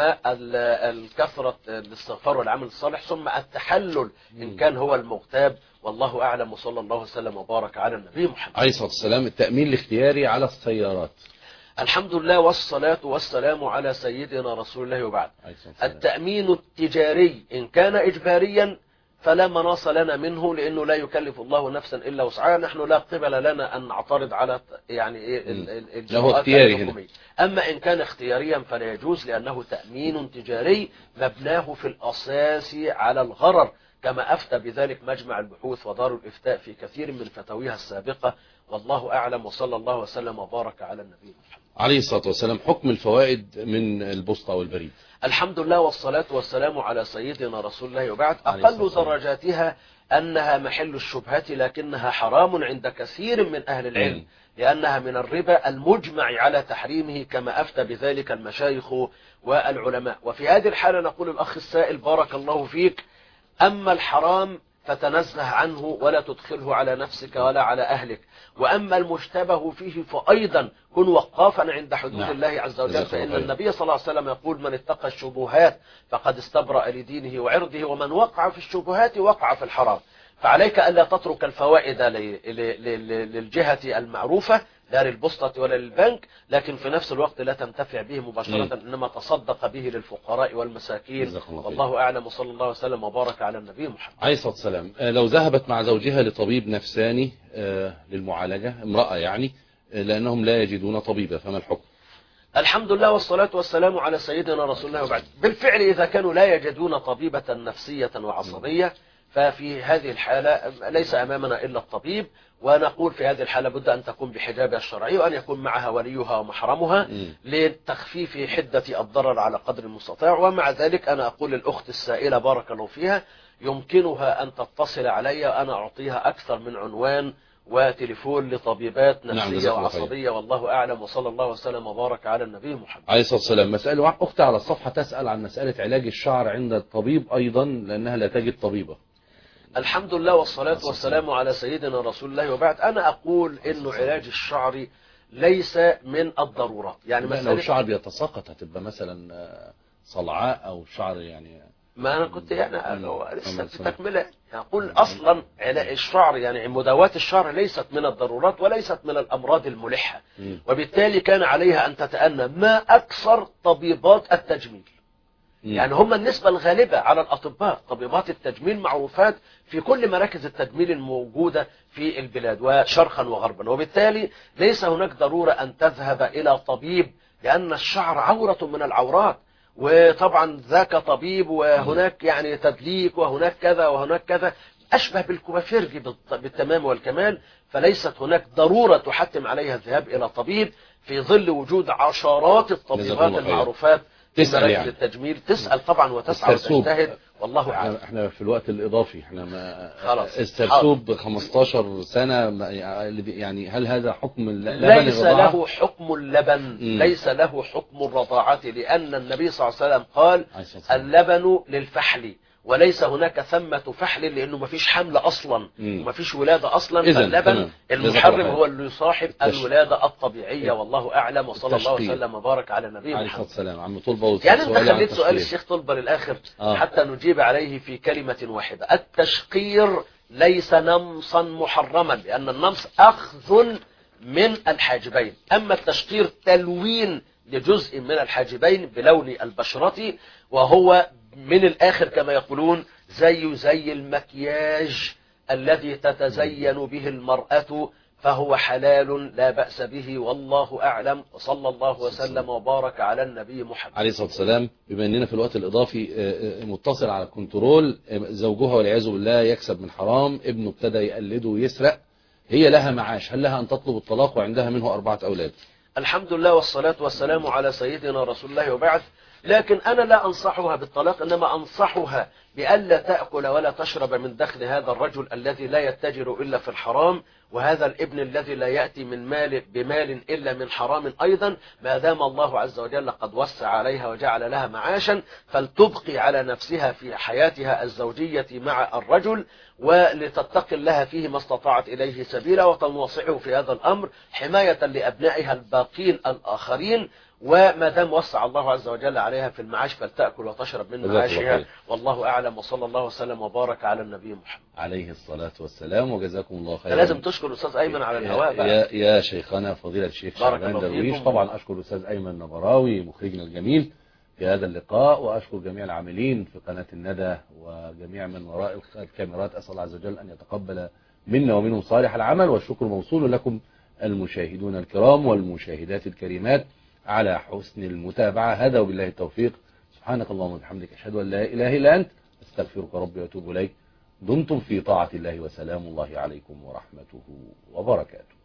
الكثرة الاستغفار والعمل الصالح، ثم التحلل إن كان هو المغتاب. والله أعلم، وصلى الله وسلم وبارك على النبي محمد عليه الصلاة والسلام. التأمين الاختياري على السيارات. الحمد لله والصلاة والسلام على سيدنا رسول الله. وبعد، التأمين التجاري إن كان إجباريا فلا مناص لنا منه، لأنه لا يكلف الله نفسا إلا وسعها. نحن لا قبل لنا أن نعترض على يعني إيه الإجراءات الحكومية. أما إن كان اختياريا فلا يجوز، لأنه تأمين تجاري مبناه في الأساس على الغرر، كما أفتى بذلك مجمع البحوث ودار الإفتاء في كثير من فتاويها السابقة. والله أعلم، وصلى الله وسلم وبارك على النبي محمد عليه الصلاة والسلام. حكم الفوائد من البوسطة والبريد. الحمد لله والصلاة والسلام على سيدنا رسول الله. وبعد، أقل درجاتها أنها محل الشبهة، لكنها حرام عند كثير من أهل العلم، م. لأنها من الربا المجمع على تحريمه، كما أفتى بذلك المشايخ والعلماء. وفي هذه الحالة نقول الأخ السائل بارك الله فيك، أما الحرام فتنزه عنه ولا تدخله على نفسك ولا على أهلك. وأما المشتبه فيه فأيضا كن وقافا عند حدود نعم. الله عز وجل، فإن النبي صلى الله عليه وسلم يقول من اتقى الشبهات فقد استبرأ لدينه وعرضه، ومن وقع في الشبهات وقع في الحرام. فعليك ألا تترك الفوائد للجهة المعروفة لا للبسطة ولا للبنك، لكن في نفس الوقت لا تنتفع به مباشرة، إنما تصدق به للفقراء والمساكين. والله أعلم، وصلى الله وسلم وبارك على النبي محمد عليه الصلاة والسلام. لو ذهبت مع زوجها لطبيب نفساني للمعالجة، امرأة يعني، لأنهم لا يجدون طبيبا، فما الحكم؟ الحمد لله والصلاة والسلام على سيدنا رسول الله وبعد. بالفعل إذا كانوا لا يجدون طبيبة نفسية وعصبية ففي هذه الحالة ليس أمامنا إلا الطبيب، ونقول في هذه الحالة بد أن تكون بحجابها الشرعي، وأن يكون معها وليها ومحرمها لتخفيف حدة الضرر على قدر المستطاع. ومع ذلك أنا أقول للأخت السائلة بارك الله فيها يمكنها أن تتصل علي، أنا أعطيها أكثر من عنوان وتليفون لطبيبات نفسية نعم وعصبية، والله أعلم، وصلى الله وسلم وبارك على النبي محمد عليه الصلاة والسلام. مسألة أختي على الصفحة تسأل عن مسألة علاج الشعر عند الطبيب أيضا، لأنها لا تجد طبيبة. الحمد لله والصلاة والسلام على سيدنا رسول الله وبعد. أنا أقول إنه علاج الشعر ليس من الضرورات، يعني مثلا لو الشعر بيتساقط هتبقى مثلا صلعاء أو شعر يعني، ما أنا كنت يعني لسه في تكملة أقول أصلا الشعر يعني مداواة الشعر ليست من الضرورات وليست من الأمراض الملحة، وبالتالي كان عليها أن تتأنى ما أكثر طبيبات التجميل. يعني هم النسبة الغالبة على الأطباء طبيبات التجميل معروفات في كل مراكز التجميل الموجودة في البلاد وشرقا وغربا، وبالتالي ليس هناك ضرورة أن تذهب إلى طبيب، لأن الشعر عورة من العورات، وطبعا ذاك طبيب وهناك يعني تدليك وهناك كذا وهناك كذا، أشبه بالكوافيرجي بالتمام والكمال. فليست هناك ضرورة تحتم عليها الذهاب إلى طبيب في ظل وجود عشرات الطبيبات المعروفات تسأل يعني التجميل. تسأل طبعا وتسعى وتجتهد، والله أعلم. احنا في الوقت الإضافي احنا ما خلاص السرسوب خمستاشر سنة، يعني هل هذا حكم اللبن؟ ليس له حكم اللبن، م. ليس له حكم الرضاعة، لأن النبي صلى الله عليه وسلم قال اللبن للفحل، وليس هناك ثمة فحل، لأنه ما فيش حمل أصلا وما فيش ولادة أصلا. فاللبن المحرم هو اللي يصاحب الولادة الطبيعية، والله أعلم، وصلى الله وسلم وبارك على النبي محمد عليه السلام. عم طلبة يعني أنت خليت سؤال الشيخ طلبة للآخر آه. حتى نجيب عليه في كلمة واحدة. التشقير ليس نمصا محرما، لأن النمص أخذ من الحاجبين، أما التشقير تلوين لجزء من الحاجبين بلون البشرة، وهو من الآخر كما يقولون زي زي المكياج الذي تتزين به المرأة، فهو حلال لا بأس به، والله أعلم، وصلى الله وسلم وبارك على النبي محمد عليه الصلاة والسلام. بما أننا في الوقت الإضافي متصل على الكنترول، زوجها والعياذ بالله يكسب من حرام، ابنه ابتدى يقلده ويسرق، هي لها معاش، هل لها أن تطلب الطلاق وعندها منه أربعة أولاد؟ الحمد لله والصلاة والسلام على سيدنا رسول الله وبعد. لكن أنا لا أنصحها بالطلاق، إنما أنصحها بألا تأكل ولا تشرب من دخل هذا الرجل الذي لا يتجر إلا في الحرام، وهذا الابن الذي لا يأتي من مال بمال إلا من حرام أيضا، ما دام الله عز وجل قد وسع عليها وجعل لها معاشا، فلتبقي على نفسها في حياتها الزوجية مع الرجل، ولتتقي الله فيه ما استطاعت إليه سبيلا، وتنصحه في هذا الأمر حماية لأبنائها الباقين الآخرين. وما دام وسع الله عز وجل عليها في المعاش فلتأكل وتشرب من معاشها، والله أعلم، وصلى الله وسلم وبارك على النبي محمد عليه الصلاة والسلام. وجزاكم الله خيرا. لازم تشكر الأستاذ أيمن على الهواء بقى. يا, يا شيخنا فضيلة الشيخ شعبان درويش، طبعا أشكر الأستاذ أيمن نبراوي مخرجنا الجميل في هذا اللقاء، وأشكر جميع العاملين في قناة الندى وجميع من وراء الكاميرات، أسأل الله عز وجل أن يتقبل منا ومنهم صالح العمل، والشكر موصول لكم المشاهدون الكرام والمشاهدات الكريمات على حسن المتابعة. هذا وبالله التوفيق، سبحانك اللهم وبحمدك، أشهد أن لا إله إلا أنت، أستغفرك ربي وأتوب إليك. دمتم في طاعة الله، وسلام الله عليكم ورحمته وبركاته.